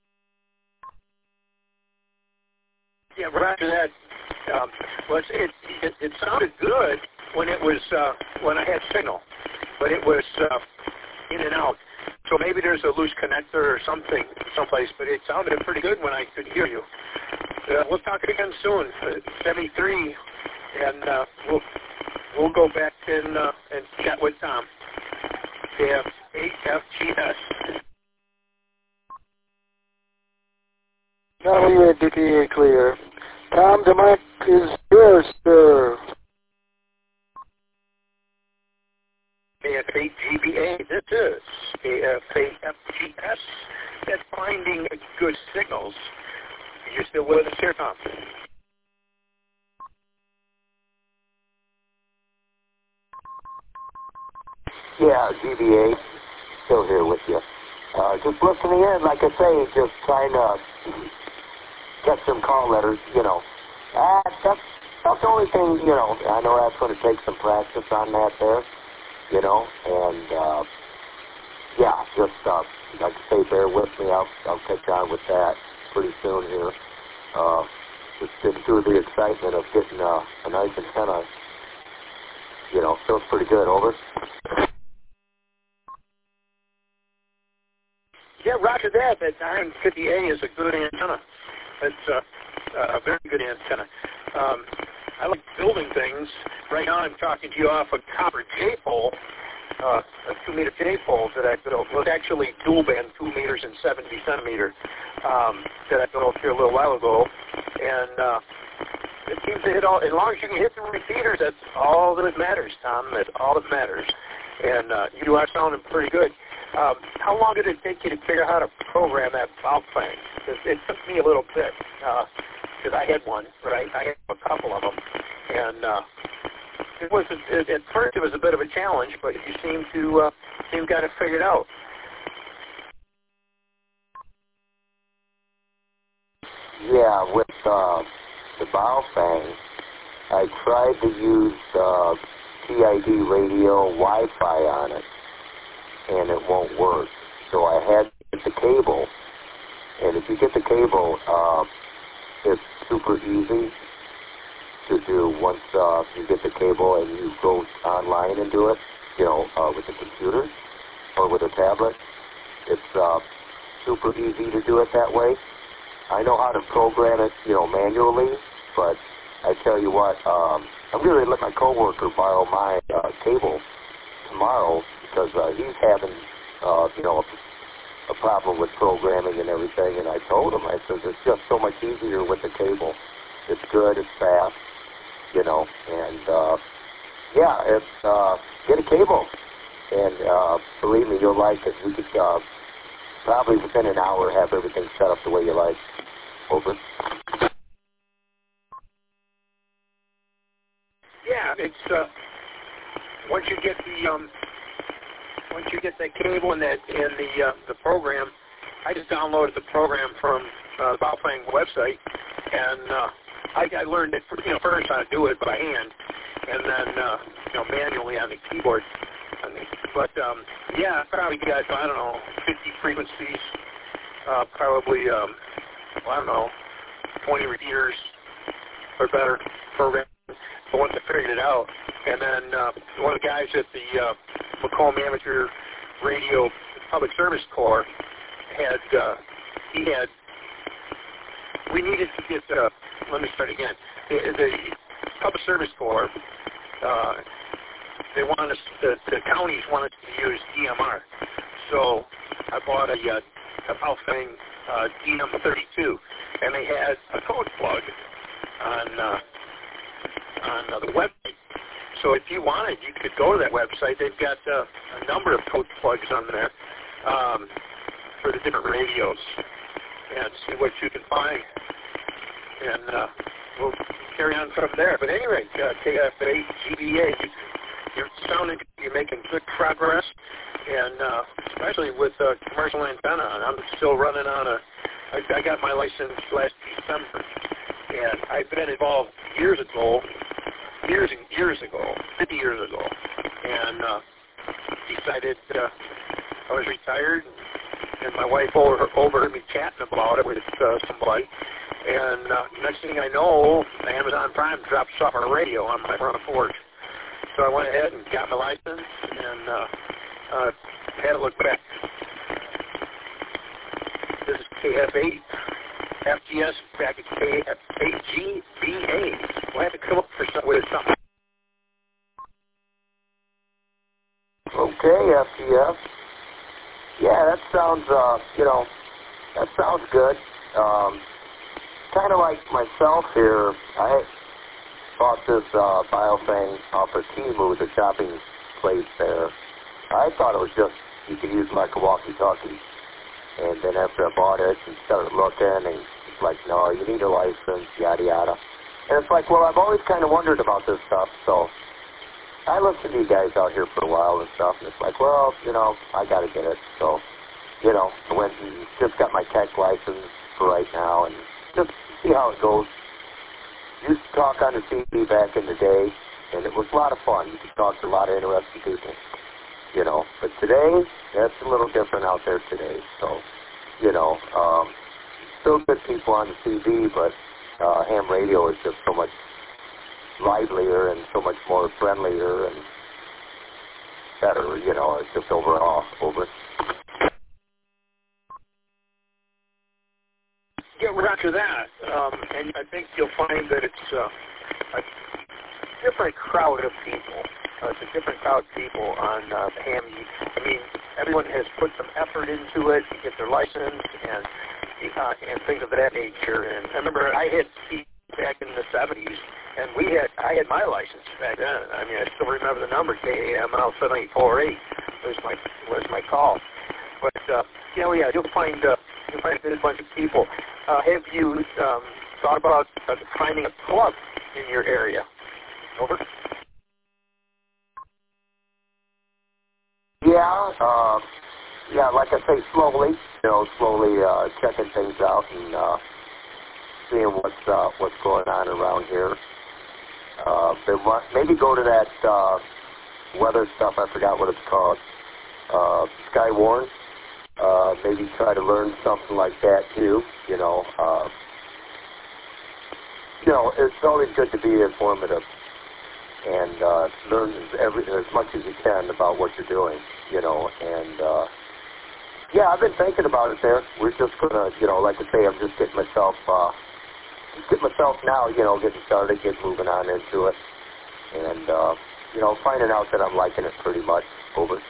Yeah, after that, um, was it, it it sounded good when it was uh, when I had signal, but it was uh, in and out. So maybe there's a loose connector or something someplace, but it sounded pretty good when I could hear you. Uh, we'll talk again soon. Uh, seventy-three, and uh, we'll we'll go back and uh, and chat with Tom. K F eight F G S. W eight B P A clear. Tom, the mic is yours, sir. K F eight G B A, this is K F eight F G S. That's finding good signals. You're still with us here, Tom? Yeah, G B A, still here with you. Uh, just listening in, like I say, just trying to get some call letters, you know. Uh, that's, that's the only thing, you know, I know that's going to take some practice on that there, you know, and, uh, yeah, just, uh, like I say, bear with me. I'll, I'll catch on with that pretty soon here. Uh, just getting through the excitement of getting uh, a nice antenna, you know, feels pretty good. Over. Yeah, roger that. That nine fifty A is a good antenna. It's uh, a very good antenna. Um, I like building things. Right now I'm talking to you off a copper J-pole, uh, a two-meter J-pole that I built. Well, it's actually dual band, two meters and seventy centimeter, um, that I built here a little while ago. And uh, it seems to hit all, as long as you can hit the repeaters, that's all that matters, Tom. That's all that matters. And uh, you are sounding pretty good. Um, how long did it take you to figure out how to program that valve thing? It, it took me a little bit, because uh, I had one, right? I had a couple of them. And uh, it was, it, at first it was a bit of a challenge, but you seem to, uh, seem got it figured out. Yeah, with uh, the valve thing, I tried to use uh, T I D radio Wi-Fi on it, and it won't work. So I had to get the cable, and if you get the cable, uh, it's super easy to do once uh, you get the cable and you go online and do it, you know, uh, with the computer or with a tablet. It's uh, super easy to do it that way. I know how to program it, you know, manually, but I tell you what, um, I'm going to let my coworker borrow my uh, cable tomorrow because uh, he's having, uh, you know, a, a problem with programming and everything. And I told him, I said, it's just so much easier with the cable. It's good, it's fast, you know, and uh, yeah, it's uh, get a cable, and uh, believe me, you'll like it. You could uh, probably within an hour have everything set up the way you like. Over. Yeah, it's uh, once you get the um, once you get that cable and that and the uh, the program. I just downloaded the program from uh, the Baofeng website, and uh, I, I learned it you know first how to do it by hand, and then uh, you know manually on the keyboard. But um, yeah, I probably got I don't know fifty frequencies, uh, probably um, well, I don't know twenty repeaters or better program. But once I figured it out, and then uh, one of the guys at the uh, Macomb Amateur Radio Public Service Corps had uh, he had we needed to get, uh, let me start again. The, the Public Service Corps, uh, they want us, the, the counties want us to use D M R. So I bought a, uh, a Baofeng uh, D M thirty-two, and they had a code plug on, uh, on uh, the website. So if you wanted, you could go to that website. They've got uh, a number of code plugs on there um, for the different radios, and see what you can find. And uh, we'll carry on from there. But anyway, uh, K F A, G B A, you, you're sounding, you're making good progress, and uh, especially with uh, commercial antenna. I'm still running on a, I, I got my license last December, and I've been involved years ago, years and years ago, fifty years ago, and uh, decided uh, I was retired, and my wife over, overheard me chatting about it with uh, somebody, and uh, next thing I know, Amazon Prime drops off our radio on my front porch. So I went ahead and got my license, and uh, uh, had to look back. This is K F eight, F G S, back at K F eight G B A. We'll have to come up for some, with something. Okay, F G S. Yeah, that sounds, uh, you know, that sounds good. Um, kind of like myself here, I bought this uh, Baofeng off of Temu, the shopping place there. I thought it was just, you could use like a walkie-talkie. And then after I bought it and started looking, and it's like, no, you need a license, yada, yada. And it's like, well, I've always kind of wondered about this stuff, so I listened to you guys out here for a while and stuff, and it's like, well, you know, I got to get it. So, you know, I went and just got my tech license for right now, and just see how it goes. Used to talk on the T V back in the day, and it was a lot of fun. You could talk to a lot of interesting people, you know. But today, that's a little different out there today. So, you know, um, still good people on the T V, but uh, ham radio is just so much livelier and so much more friendlier and better, you know. It's just overall over. Yeah, after that, um, and I think you'll find that it's uh, a different crowd of people. Uh, it's a different crowd of people on uh, the ham. I mean, everyone has put some effort into it to get their license and uh, and things of that nature. And I remember I had back in the seventies, and we had I had my license back then. I mean, I still remember the number K A M L seven eight four eight was my was my call. But uh, you know, yeah, you'll find uh, you'll find a good bunch of people. Uh, have you um, thought about uh, finding a club in your area? Over. Yeah, uh, yeah. Like I say, slowly, you know, slowly uh, checking things out and uh, seeing what's uh, what's going on around here. Uh, maybe go to that uh, weather stuff. I forgot what it's called. Uh, Skywarn. Uh, maybe try to learn something like that too. You know, uh, you know, it's always good to be informative and uh, learn every, as much as you can about what you're doing. You know, and uh, yeah, I've been thinking about it. There, we're just gonna, you know, like I say, I'm just getting myself, uh, just getting myself now. You know, getting started, getting moving on into it, and uh, you know, finding out that I'm liking it pretty much. Over.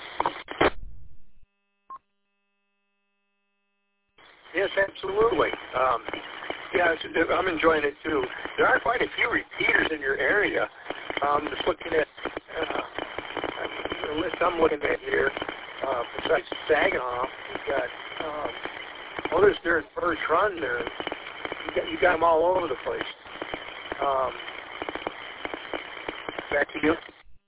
Yes, absolutely. Um, yeah, it's, I'm enjoying it too. There are quite a few repeaters in your area. Um, just looking at uh, the list I'm looking at here, uh, besides Saginaw, you've got, um, oh, there's there at Birch Run there. You got, you got them all over the place. Um, back to you.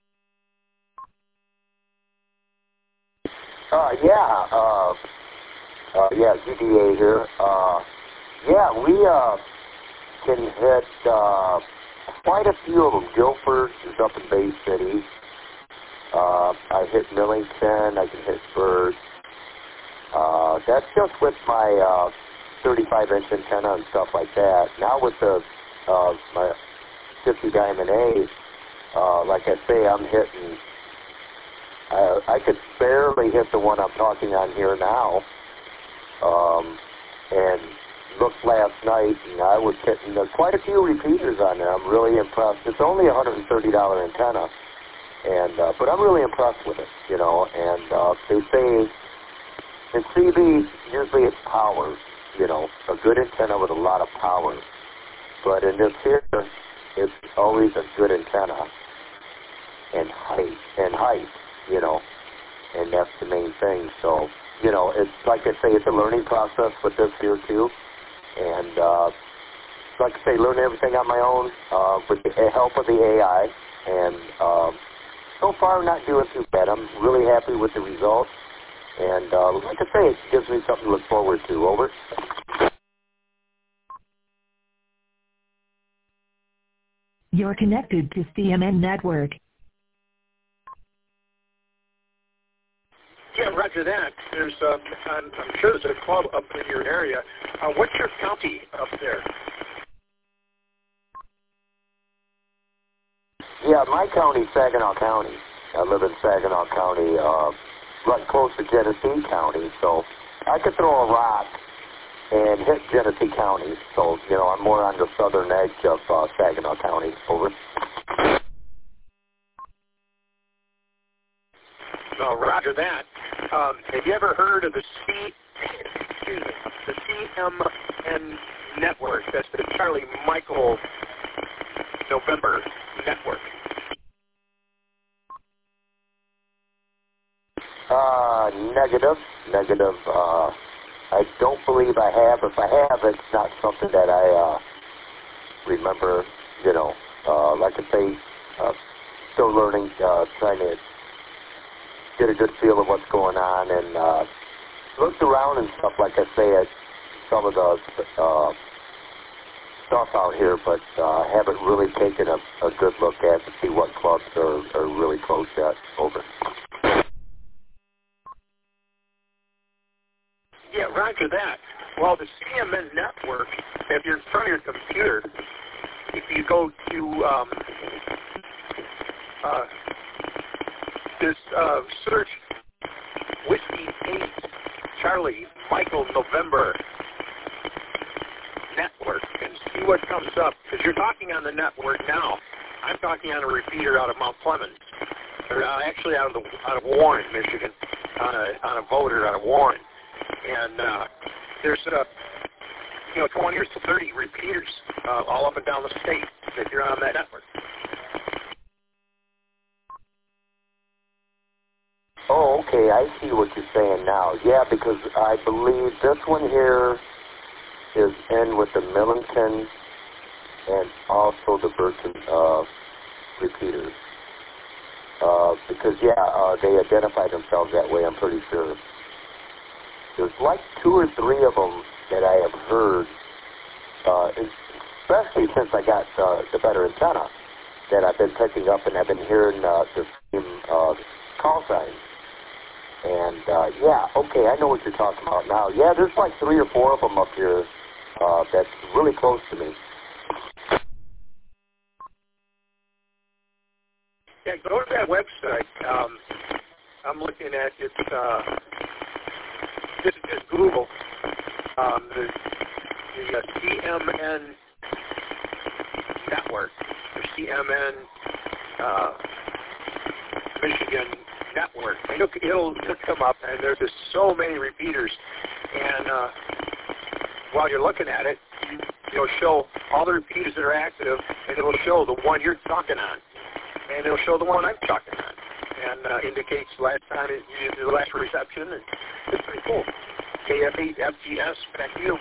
Uh, yeah, uh, uh, yeah, G D A here. Uh, yeah, we uh, can hit uh, quite a few of them. Guilford is up in Bay City. Uh, I hit Millington. I can hit Bird. Uh, that's just with my uh, thirty-five inch antenna and stuff like that. Now with the uh, my fifty diamond A, uh, like I say, I'm hitting. Uh, I could barely hit the one I'm talking on here now, um, and looked last night, and I was getting uh, quite a few repeaters on there. I'm really impressed. It's only a one hundred thirty dollars antenna, and uh, but I'm really impressed with it, you know. And uh, they say in C B, usually it's power, you know, a good antenna with a lot of power. But in this here, it's always a good antenna and height, and height, you know, and that's the main thing. So, you know, it's like I say, it's a learning process with this here too. And uh, like I say, learn everything on my own uh, with the help of the A I. And uh, so far, not doing too bad. I'm really happy with the results. And uh, like I say, it gives me something to look forward to. Over. You're connected to C M N Network. Yeah, roger that. There's, uh, I'm, I'm sure there's a club up in your area. Uh, what's your county up there? Yeah, my county, Saginaw County. I live in Saginaw County, uh, right close to Genesee County, so I could throw a rock and hit Genesee County. So, you know, I'm more on the southern edge of uh, Saginaw County. Over. Oh, roger that. Um, have you ever heard of the C, excuse me, the C M N network? That's the Charlie Michael November network. Uh, negative, negative. Uh, I don't believe I have. If I have, it's not something that I uh, remember. You know, uh, like I say, uh, still learning, uh, trying to get a good feel of what's going on, and uh, looked around and stuff, like I say, at some of the uh, stuff out here, but uh, haven't really taken a, a good look at to see what clubs are, are really close yet. Over. Yeah, roger that. Well, the C M N network, if you're in front of your computer, if you go to um, uh, this uh, search Whiskey eight Charlie Michael November network and see what comes up, because you're talking on the network now. I'm talking on a repeater out of Mount Clemens, or uh, actually out of the out of Warren, Michigan, on a on a voter out of Warren, and uh, there's uh, you know twenty or thirty repeaters uh, all up and down the state if you're on that network. Oh, okay, I see what you're saying now. Yeah, because I believe this one here is in with the Millington and also the Burton uh, repeaters. Uh, because, yeah, uh, they identify themselves that way, I'm pretty sure. There's like two or three of them that I have heard, uh, especially since I got uh, the better antenna, that I've been picking up, and I've been hearing uh, the same uh, call signs. And, uh, yeah, okay, I know what you're talking about now. Yeah, there's like three or four of them up here uh, that's really close to me. Yeah, go to that website. Um, I'm looking at it. Uh, this is Google. Um, the the uh, C M N network, the C M N uh, Michigan network. It'll, it'll, it'll come up, and there's just so many repeaters. And uh, while you're looking at it, it'll show all the repeaters that are active, and it'll show the one you're talking on, and it'll show the one I'm talking on, and uh, indicates last time it, the last reception. And it's pretty cool. K F eight F G S, back to you.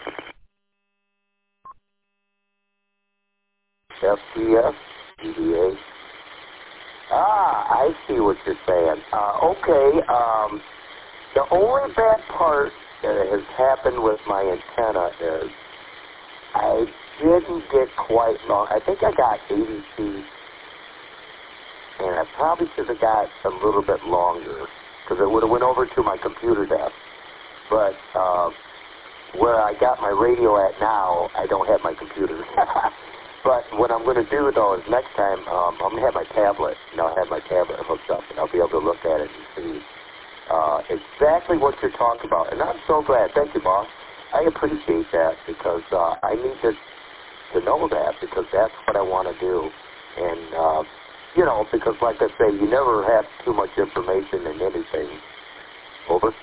F G S, G D A. Ah, I see what you're saying. Uh, okay, um, the only bad part that has happened with my antenna is I didn't get quite long. I think I got eighty feet, and I probably should have got a little bit longer, because it would have went over to my computer desk. But uh, where I got my radio at now, I don't have my computer. But what I'm going to do, though, is next time um, I'm going to have my tablet, and I'll have my tablet hooked up, and I'll be able to look at it and see uh, exactly what you're talking about. And I'm so glad. Thank you, boss. I appreciate that because uh, I need to to know that because that's what I want to do. And, uh, you know, because like I say, you never have too much information in anything. Over.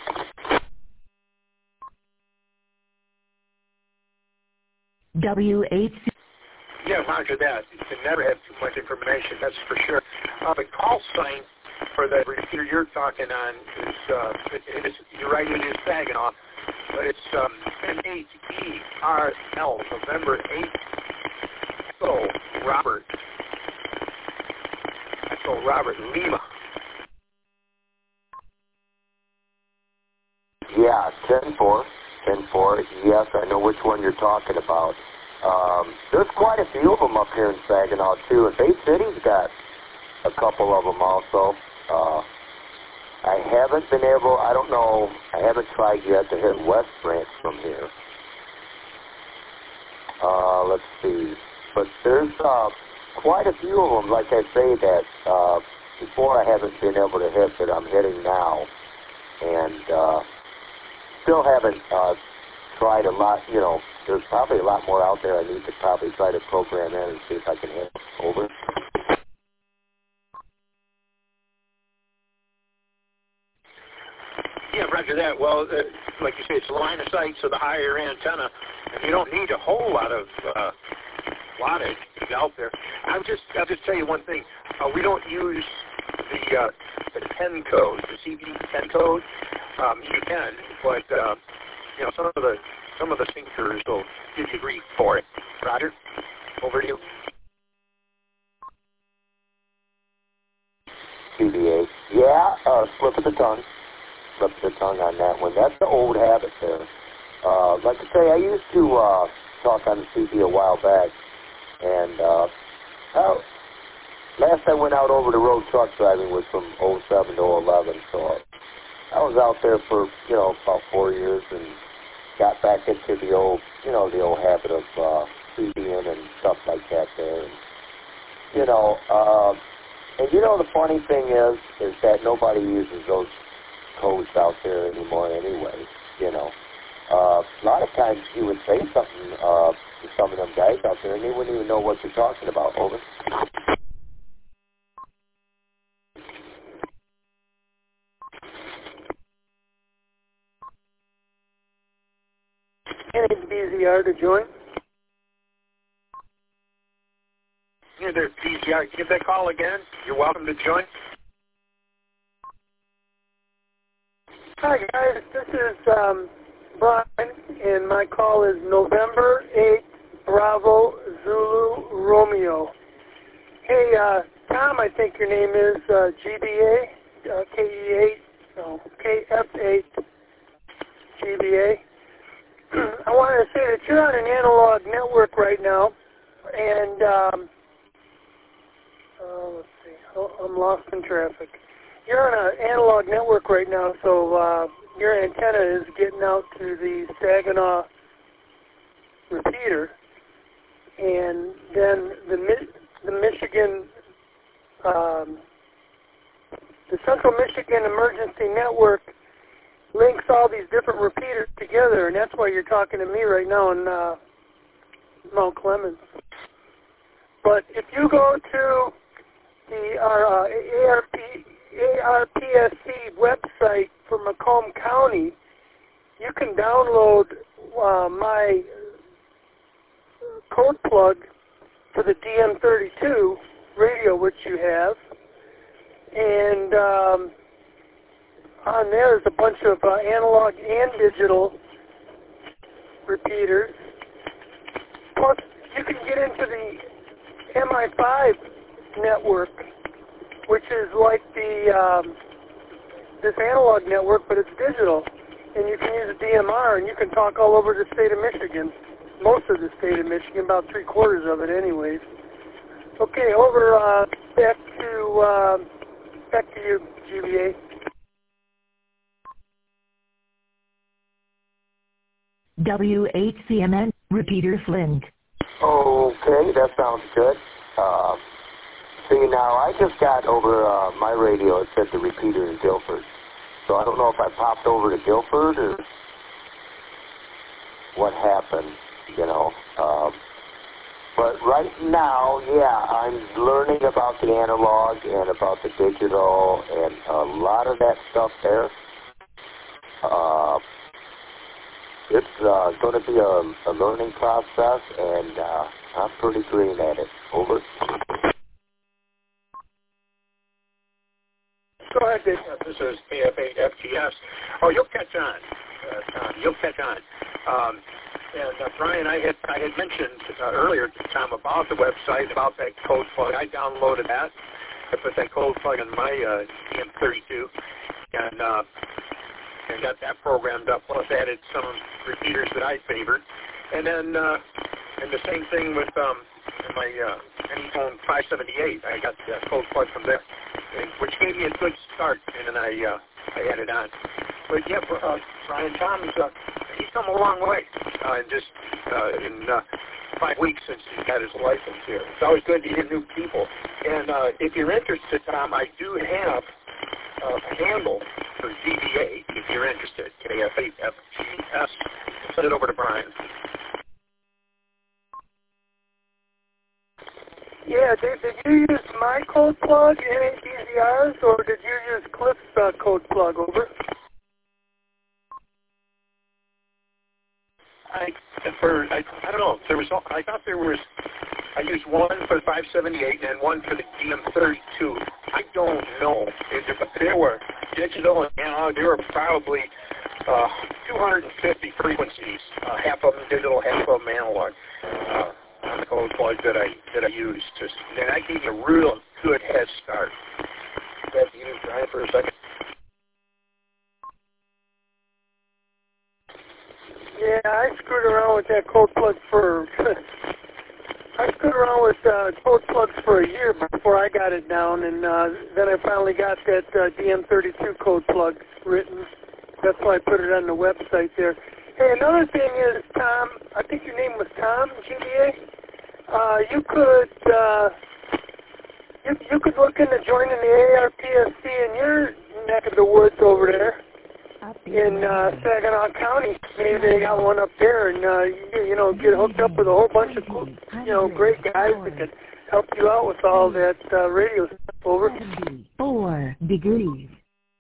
W H C. Yeah, roger that. You can never have too much information, that's for sure. Uh, the call sign for the repeater you're talking on is, uh, it, it is, you're right, it is Saginaw, but it's um, N eight E R L, November eighth, Echo Robert. Echo Robert Lima. Yeah, ten four. ten four. Yes, I know which one you're talking about. Um, there's quite a few of them up here in Saginaw, too. And Bay City's got a couple of them also. Uh, I haven't been able, I don't know, I haven't tried yet to hit West Branch from here. Uh, let's see. But there's uh, quite a few of them, like I say, that uh, before I haven't been able to hit that I'm hitting now. And uh, still haven't uh, tried a lot, you know, there's probably a lot more out there I need to probably try to program in and see if I can hit over. Yeah, roger that. Well, uh, like you say, it's a line of sight, so the higher antenna, and you don't need a whole lot of uh, wattage out there. I'm just, I'll just tell you one thing. Uh, we don't use the uh, the ten code, the C B ten code. Um, you can, but uh, you know, some of the some of the thinkers will give you grief for it. Roger, over to you. C B A. Yeah, uh, slip of the tongue. Slip of the tongue on that one. That's the old habit there. Uh, like I say, I used to uh, talk on the C B a while back, and uh, oh, last I went out over the road truck driving was from oh seven to oh eleven, so I was out there for, you know, about four years and got back into the old, you know, the old habit of uh, CBing and stuff like that there. And, you know, uh, and you know the funny thing is, is that nobody uses those codes out there anymore anyway, you know. Uh, a lot of times you would say something uh, to some of them guys out there and they wouldn't even know what you're talking about. Over. N H B Z R to join. Yeah, there's B Z R. Give that call again. You're welcome to join. Hi guys, this is um, Brian, and my call is November eighth, Bravo Zulu Romeo. Hey, uh, Tom, I think your name is uh, G B A, uh, K E eight, no, K F eight, G B A. I wanted to say that you're on an analog network right now, and um, uh, let's see, oh, I'm lost in traffic. You're on an analog network right now, so uh, your antenna is getting out to the Saginaw repeater, and then the the Michigan, um, the Central Michigan Emergency Network links all these different repeaters together, and that's why you're talking to me right now in uh, Mount Clemens. But if you go to the uh, A R P, A R P S C website for Macomb County, you can download uh, my code plug for the D M thirty-two radio, which you have, and um, on there is a bunch of uh, analog and digital repeaters. Plus, you can get into the M I five network, which is like the um, this analog network, but it's digital, and you can use a D M R, and you can talk all over the state of Michigan, most of the state of Michigan, about three quarters of it, anyways. Okay, over uh, back to uh, back to you, G B A. W H C M N, repeater Flint. Okay, that sounds good. Uh, see, now I just got over uh, my radio. It said the repeater in Guilford. So I don't know if I popped over to Guilford or... what happened, you know. Um, but right now, yeah, I'm learning about the analog and about the digital and a lot of that stuff there. Uh, it's uh, going to be a, a learning process, and uh, I'm pretty green at it. Over. Go ahead, Dave. This is A F A F T S. Oh, you'll catch on, uh, Tom. You'll catch on. Um, and uh, Brian, I had I had mentioned uh, earlier to Tom about the website, about that code plug. I downloaded that. I put that code plug in my uh, D M thirty-two, and uh, and got that programmed up. Plus, added some repeaters that I favored, and then uh, and the same thing with um, my uh, Anyphone five seventy-eight. I got the code plug from there, and, which gave me a good start, and then I uh, I added on. But yeah, uh, Brian Tom's uh, he's come a long way uh, in just uh, in uh, five weeks since he got his license here. It's always good to hear new people. And uh, if you're interested, Tom, I do have uh, a handle for D B A. If you're interested, K F A F G S. Send it over to Brian. Yeah, did, did you use my code plug, N A D Z R's, or did you use Cliff's uh, code plug, over? I, for, I, I don't know. There was. I thought there was. I used one for the five seventy-eight and one for the D M thirty-two. I don't know. But there were digital and analog. There were probably uh, two hundred fifty frequencies. Uh, half of them digital, half of them analog. Uh, on the code plug that I that I used. Just, and I gave you a real good head start. That you Brian for a second. Yeah, I screwed around with that code plug for. I screwed around with uh, code plugs for a year before I got it down, and uh, then I finally got that uh, D M thirty-two code plug written. That's why I put it on the website there. Hey, another thing is, Tom, I think your name was Tom, G B A. Uh, you could uh, you, you could look into joining the A R P S C in your neck of the woods over there in uh, Saginaw County. Maybe they got one up there, and uh, you, you know, get hooked up with a whole bunch of cool, you know, great guys that can help you out with all that uh, radio stuff. Over. Four degrees.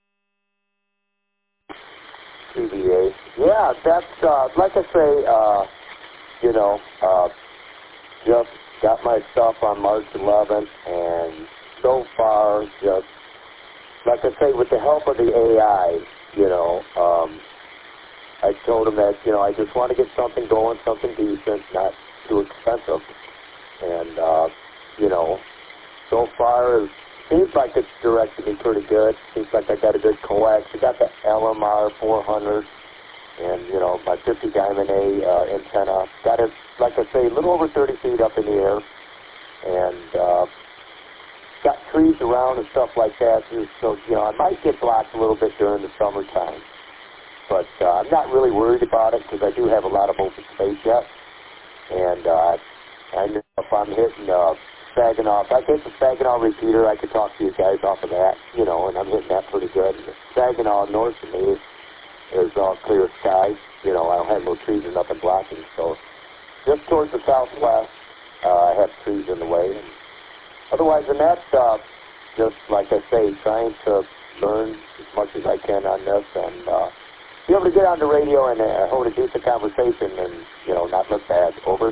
C B A. Yeah, that's, uh, like I say, uh, you know, uh, just got my stuff on March eleventh, and so far, just, like I say, with the help of the A I, you know, um, I told him that, you know, I just want to get something going, something decent, not too expensive. And, uh, you know, so far, it seems like it's directed me pretty good. Seems like I got a good coax. I got the L M R four hundred and, you know, my fifty diamond A uh, antenna. Got it, like I say, a little over thirty feet up in the air. And uh, got trees around and stuff like that. So, you know, I might get blocked a little bit during the summertime. But uh, I'm not really worried about it because I do have a lot of open space yet. And uh, I know if I'm hitting uh, Saginaw, if I hit the Saginaw repeater, I could talk to you guys off of that, you know, and I'm hitting that pretty good. And Saginaw north of me is, is all clear skies. You know, I don't have no trees or nothing blocking. So just towards the southwest, uh, I have trees in the way. And otherwise than that, uh, just like I say, trying to learn as much as I can on this and uh, be able to get on the radio and uh, hold a decent conversation and, you know, not look bad. Over.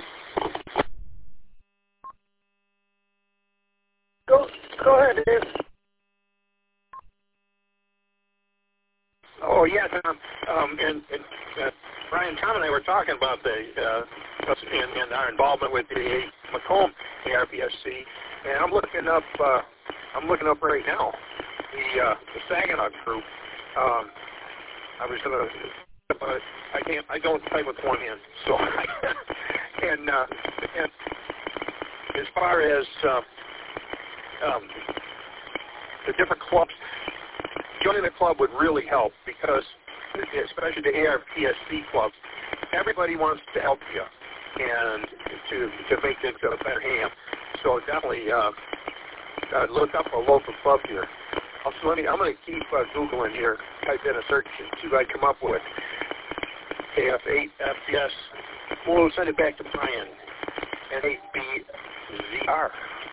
Go, go ahead, Dave. Oh, yeah, Tom. Um, and, and uh, Brian, Tom and I were talking about the uh, and, and our involvement with the Macomb A R P S C, and I'm looking up. Uh, I'm looking up right now the uh, the Saginaw group. Um, I was gonna, but I can't. I don't type with one hand. So, and, uh, and as far as uh, um, the different clubs, joining the club would really help because, especially the A R P S C clubs, everybody wants to help you and to to make things a better ham. So definitely uh, uh, look up a local club here. Also, let me, I'm going to keep uh, Googling here, type in a search and see what I come up with. K F eight F P S. We'll send it back to Brian. N eight B Z R.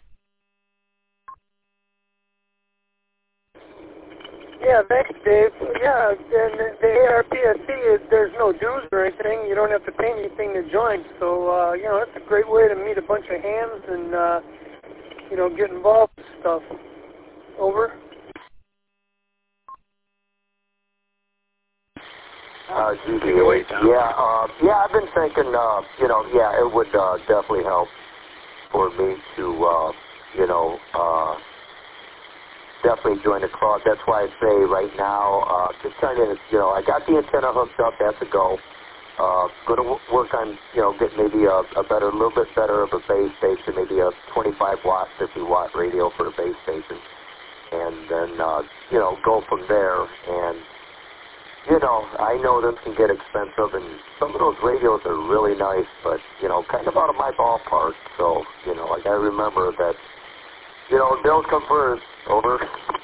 Yeah, thanks, Dave. Yeah, and the A R P S C is, there's no dues or anything. You don't have to pay anything to join. So, uh, you know, it's a great way to meet a bunch of hams and, uh, you know, get involved with stuff. Over. Uh, G B A. Yeah, uh, yeah, I've been thinking, uh, you know, yeah, it would uh, definitely help for me to, uh, you know, uh, definitely join the club. That's why I say right now, uh, just trying to, you know, I got the antenna hooked up. That's a go. Uh, going to w- work on, you know, get maybe a, a better, a little bit better of a base station, maybe a twenty-five watt, fifty watt radio for a base station, and then, uh, you know, go from there. And, you know, I know this can get expensive, and some of those radios are really nice, but, you know, kind of out of my ballpark. So, you know, I got to remember that, you know, bills come first. Over.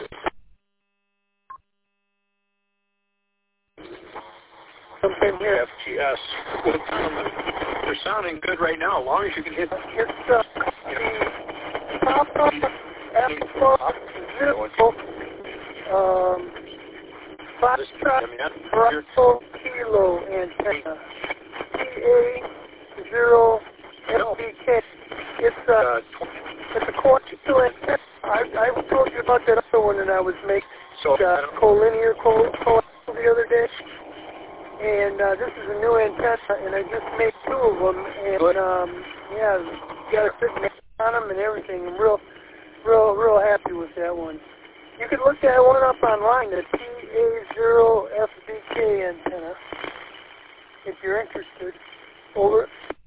Something here. F G S. Well, um, they're sounding good right now, as long as you can hit. It's uh, the Papa Alpha Zero um, Foxtrot Bravo Kilo antenna. T A zero F B K. It's uh, it's a core two antenna. I, I told you about that other one that I was making, so, uh, collinear col col the other day, and uh, this is a new antenna, and I just made two of them, and um, yeah, got a good name on them and everything. I'm real, real, real happy with that one. You can look that one up online, the T A zero F B K antenna, if you're interested. Over.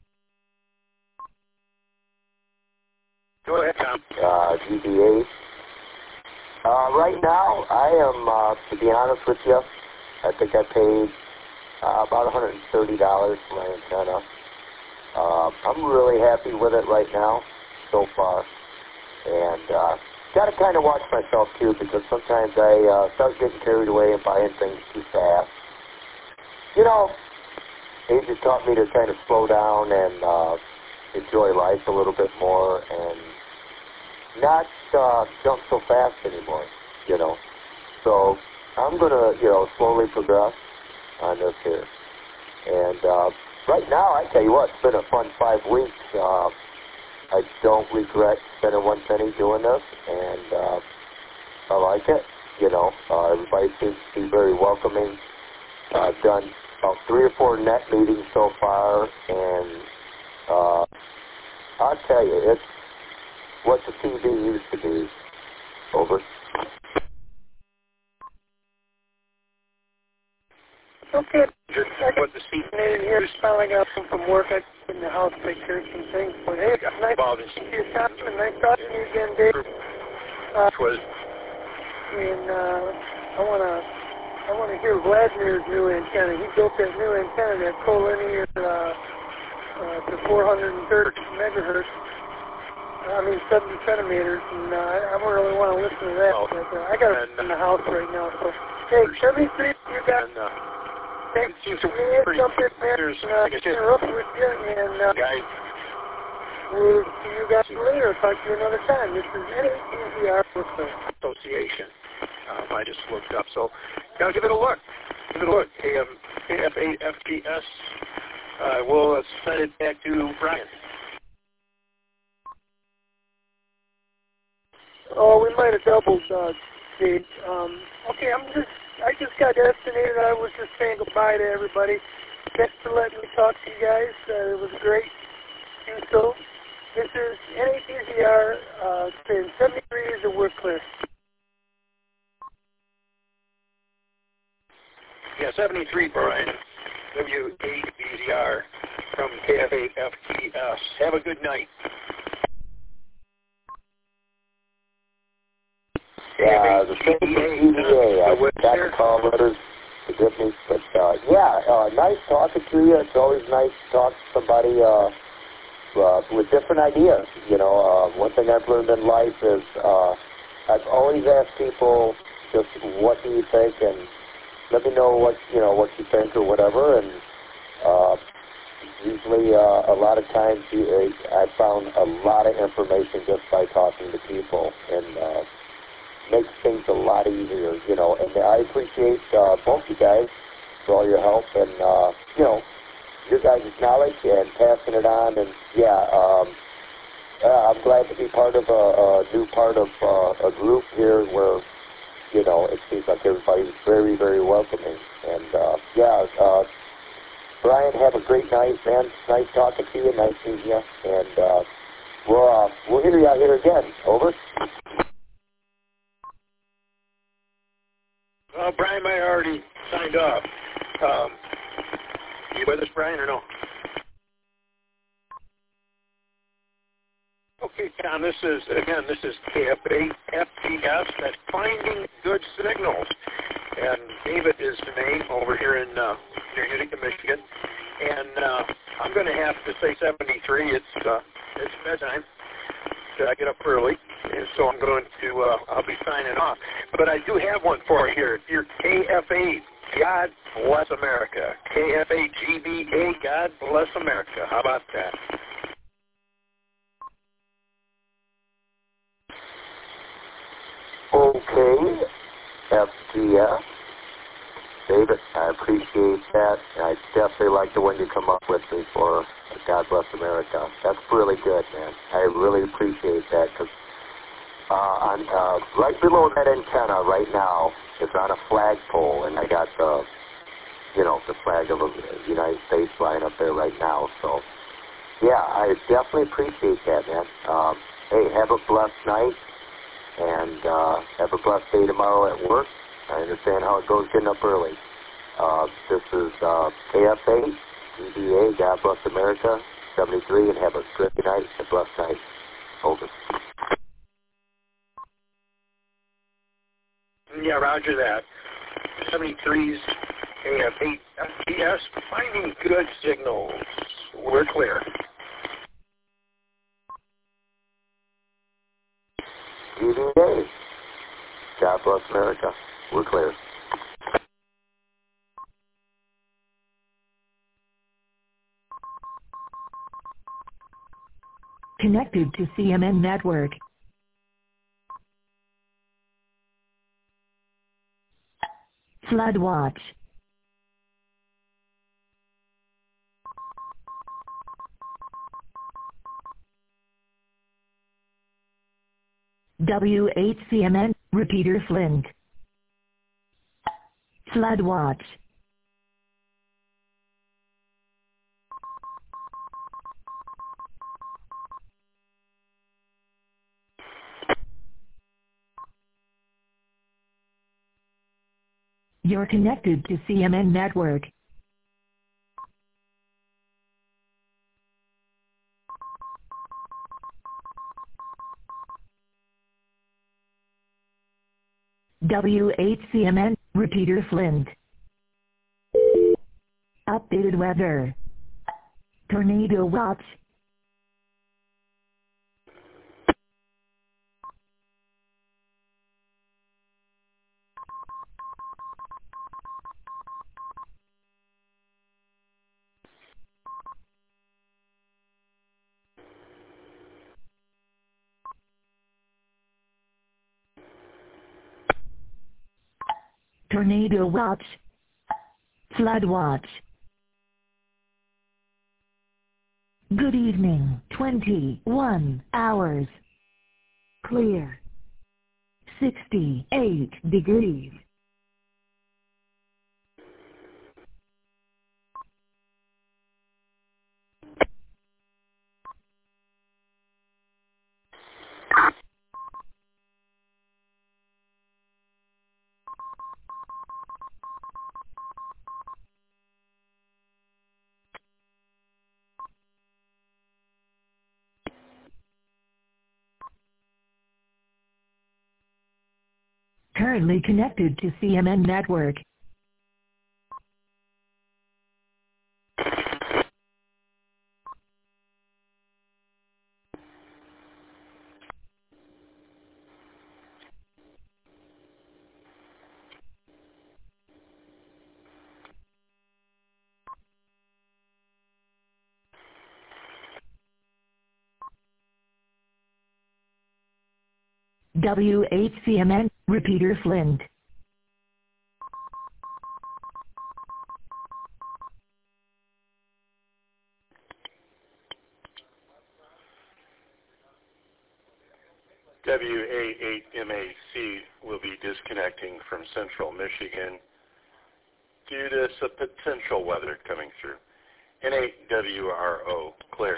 Go ahead, Tom. Uh, G B A. Uh, right now, I am, uh, to be honest with you, I think I paid uh, about one hundred thirty dollars for my antenna. Uh, I'm really happy with it right now, so far. And uh, got to kind of watch myself, too, because sometimes I uh, start getting carried away and buying things too fast. You know, it just taught me to kind of slow down and uh, enjoy life a little bit more and not uh, jump so fast anymore, you know. So I'm going to, you know, slowly progress on this here. And uh, right now, I tell you what, it's been a fun five weeks. Uh, I don't regret spending one penny doing this, and uh, I like it, you know. Uh, everybody seems to be very welcoming. Uh, I've done about three or four net meetings so far, and uh, I'll tell you, it's what the T V used to be. Over. Okay. What the seat Here's finally got home from work. I in the house take care of some things. But hey, nice to see you, Tom, and nice talking to you again, Dave. Uh, was. And uh, I wanna, I wanna hear Vladimir's new antenna. He built that new antenna, that collinear uh, uh, to four hundred thirty megahertz. I mean, seventy centimeters, and uh, I don't really want to listen to that. But, uh, I got it in the house right now. So, hey, seventy-three, you got. And, uh, Thanks seems for to me. pretty, Jump in there and uh, interrupt with you, and uh, guys. we'll see you guys later. Talk to you another time. This is N A T Z R Association. Um, I just looked up, so gotta give it a look. Give it a look. K F eight F P S. Uh, we'll uh, send it back to Brian. Oh, we might have doubled, uh, Dave. Um, okay, I'm just, I just got estimated. I was just saying goodbye to everybody. Thanks for letting me talk to you guys. Uh, it was great to do so. This is N A T Z R, uh, saying seventy-three is a word clear. Yeah, seventy-three, Brian. W eight B Z R from K F eight F T S. Have a good night. Yeah, the same G B A. I got the call letters to give me, but uh, yeah, uh, nice talking to you. It's always nice to talk to somebody uh, uh, with different ideas. You know, uh, one thing I've learned in life is uh, I've always asked people just what do you think, and let me know what you know what you think or whatever, and Uh, usually, uh, a lot of times, you, uh, I found a lot of information just by talking to people, and uh, makes things a lot easier, you know. And I appreciate uh, both you guys for all your help and, uh, you know, your guys' knowledge and passing it on. And, yeah, um, uh, I'm glad to be part of a, a new part of uh, a group here where, you know, it seems like everybody's very, very welcoming. And, uh, yeah, uh, Brian, have a great night, man. Nice talking to you. Nice meeting you. And uh, we'll, uh, we'll hear you out here again. Over. Well, Brian might have already signed off. Um, you with us, Brian, or no? Okay, Tom, this is, again, this is K F A F T S, that's Finding Good Signals. And David is the name over here in uh, near Utica, Michigan. And uh, I'm going to have to say seventy-three. It's uh, it's bedtime. So I get up early, and so I'm going to, uh, I'll be signing off. But I do have one for you here. Dear K F A, God bless America. K F A G B A, God bless America. How about that? Okay, F G S. David, I appreciate that. I definitely like the one you come up with me for God Bless America. That's really good, man. I really appreciate that because uh, on, uh, right below that antenna right now is on a flagpole, and I got the, you know, the flag of the United States flying up there right now. So, yeah, I definitely appreciate that, man. Um, hey, have a blessed night, and uh, have a blessed day tomorrow at work. I understand how it goes getting up early. Uh, this is uh, K F A, G B A, God Bless America, seventy-three, and have a good night, a blessed night. Over. Yeah, roger that. seventy-three's K F A F T S, Finding Good Signals. We're clear. G B A, God Bless America. We're clear. Connected to C M N Network. Flood watch. W eight C M N, repeater Flint. Flood watch. You're connected to C M N Network. W eight C M N, repeater Flint. Updated weather. Tornado watch. Tornado watch. Flood watch. Good evening. twenty-one hours. Clear. sixty-eight degrees. Currently connected to C M N Network. W H C M N, repeater Flint. W A eight M A C will be disconnecting from Central Michigan due to some potential weather coming through. N eight W R O, clear.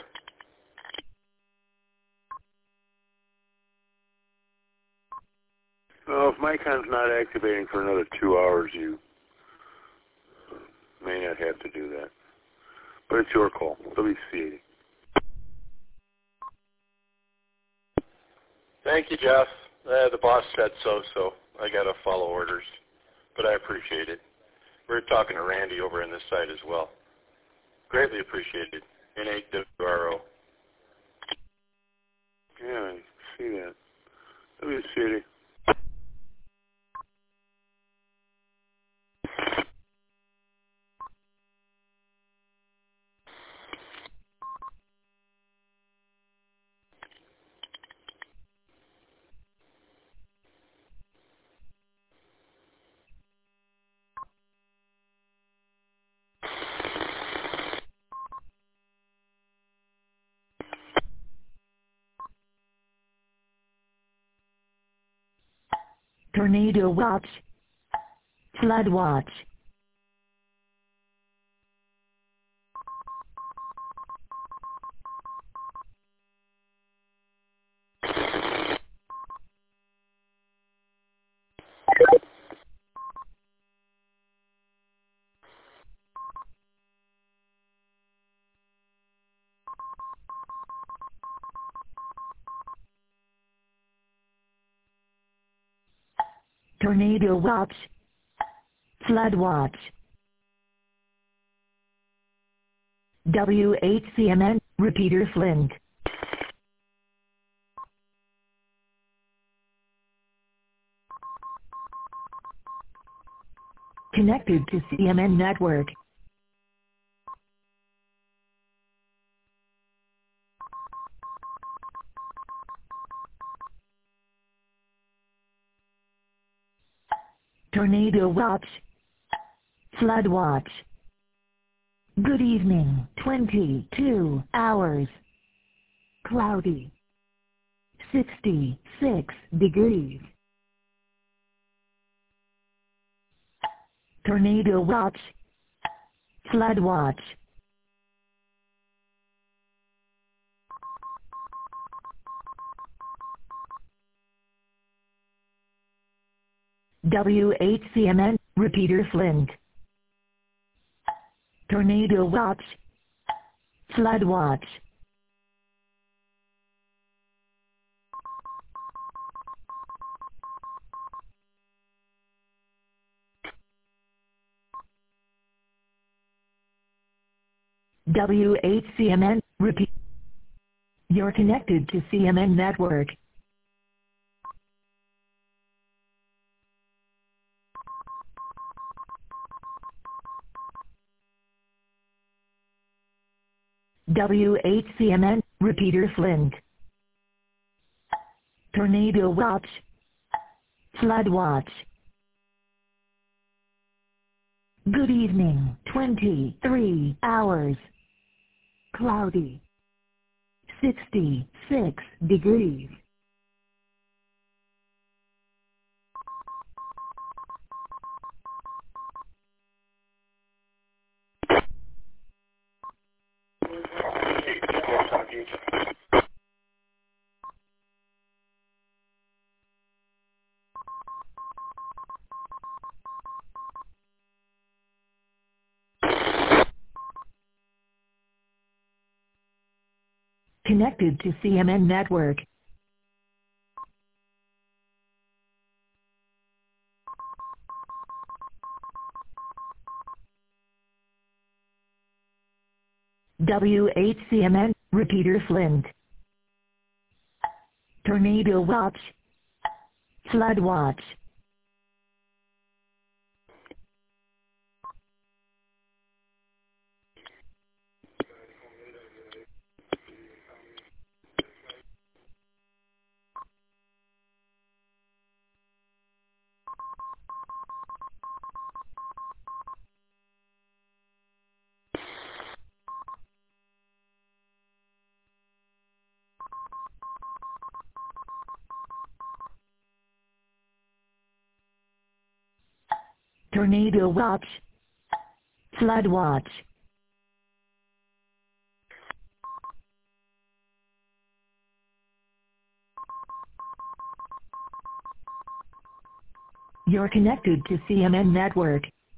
Well, if Micon's not activating for another two hours, you may not have to do that. But it's your call. W C eighty. Thank you, Jeff. Uh, the boss said so, so I got to follow orders. But I appreciate it. We're talking to Randy over on this side as well. Greatly appreciated. N eight W R O. Yeah, I see that. W C eighty. Tornado watch. Flood watch. Tornado watch. Flood watch. W H C M N, repeater Flint. Connected to C M N network. Tornado watch. Flood watch. Good evening, twenty-two hours. Cloudy. sixty-six degrees. Tornado watch. Flood watch. W H C M N, repeater Flint. Tornado watch. Flood watch. W H C M N, repeat. You're connected to C M N network. W H C M N, repeater Flint. Tornado watch. Flood watch. Good evening, twenty-three hours. Cloudy. sixty-six degrees. Connected to C M N network. W H C M N, repeater Flint. Tornado watch. Flood watch. Tornado watch. Flood watch. You're connected to C M N Network.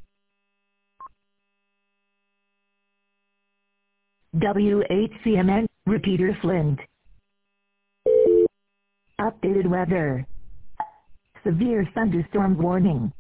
W eight C M N, repeater Flint. Updated weather. Severe thunderstorm warning.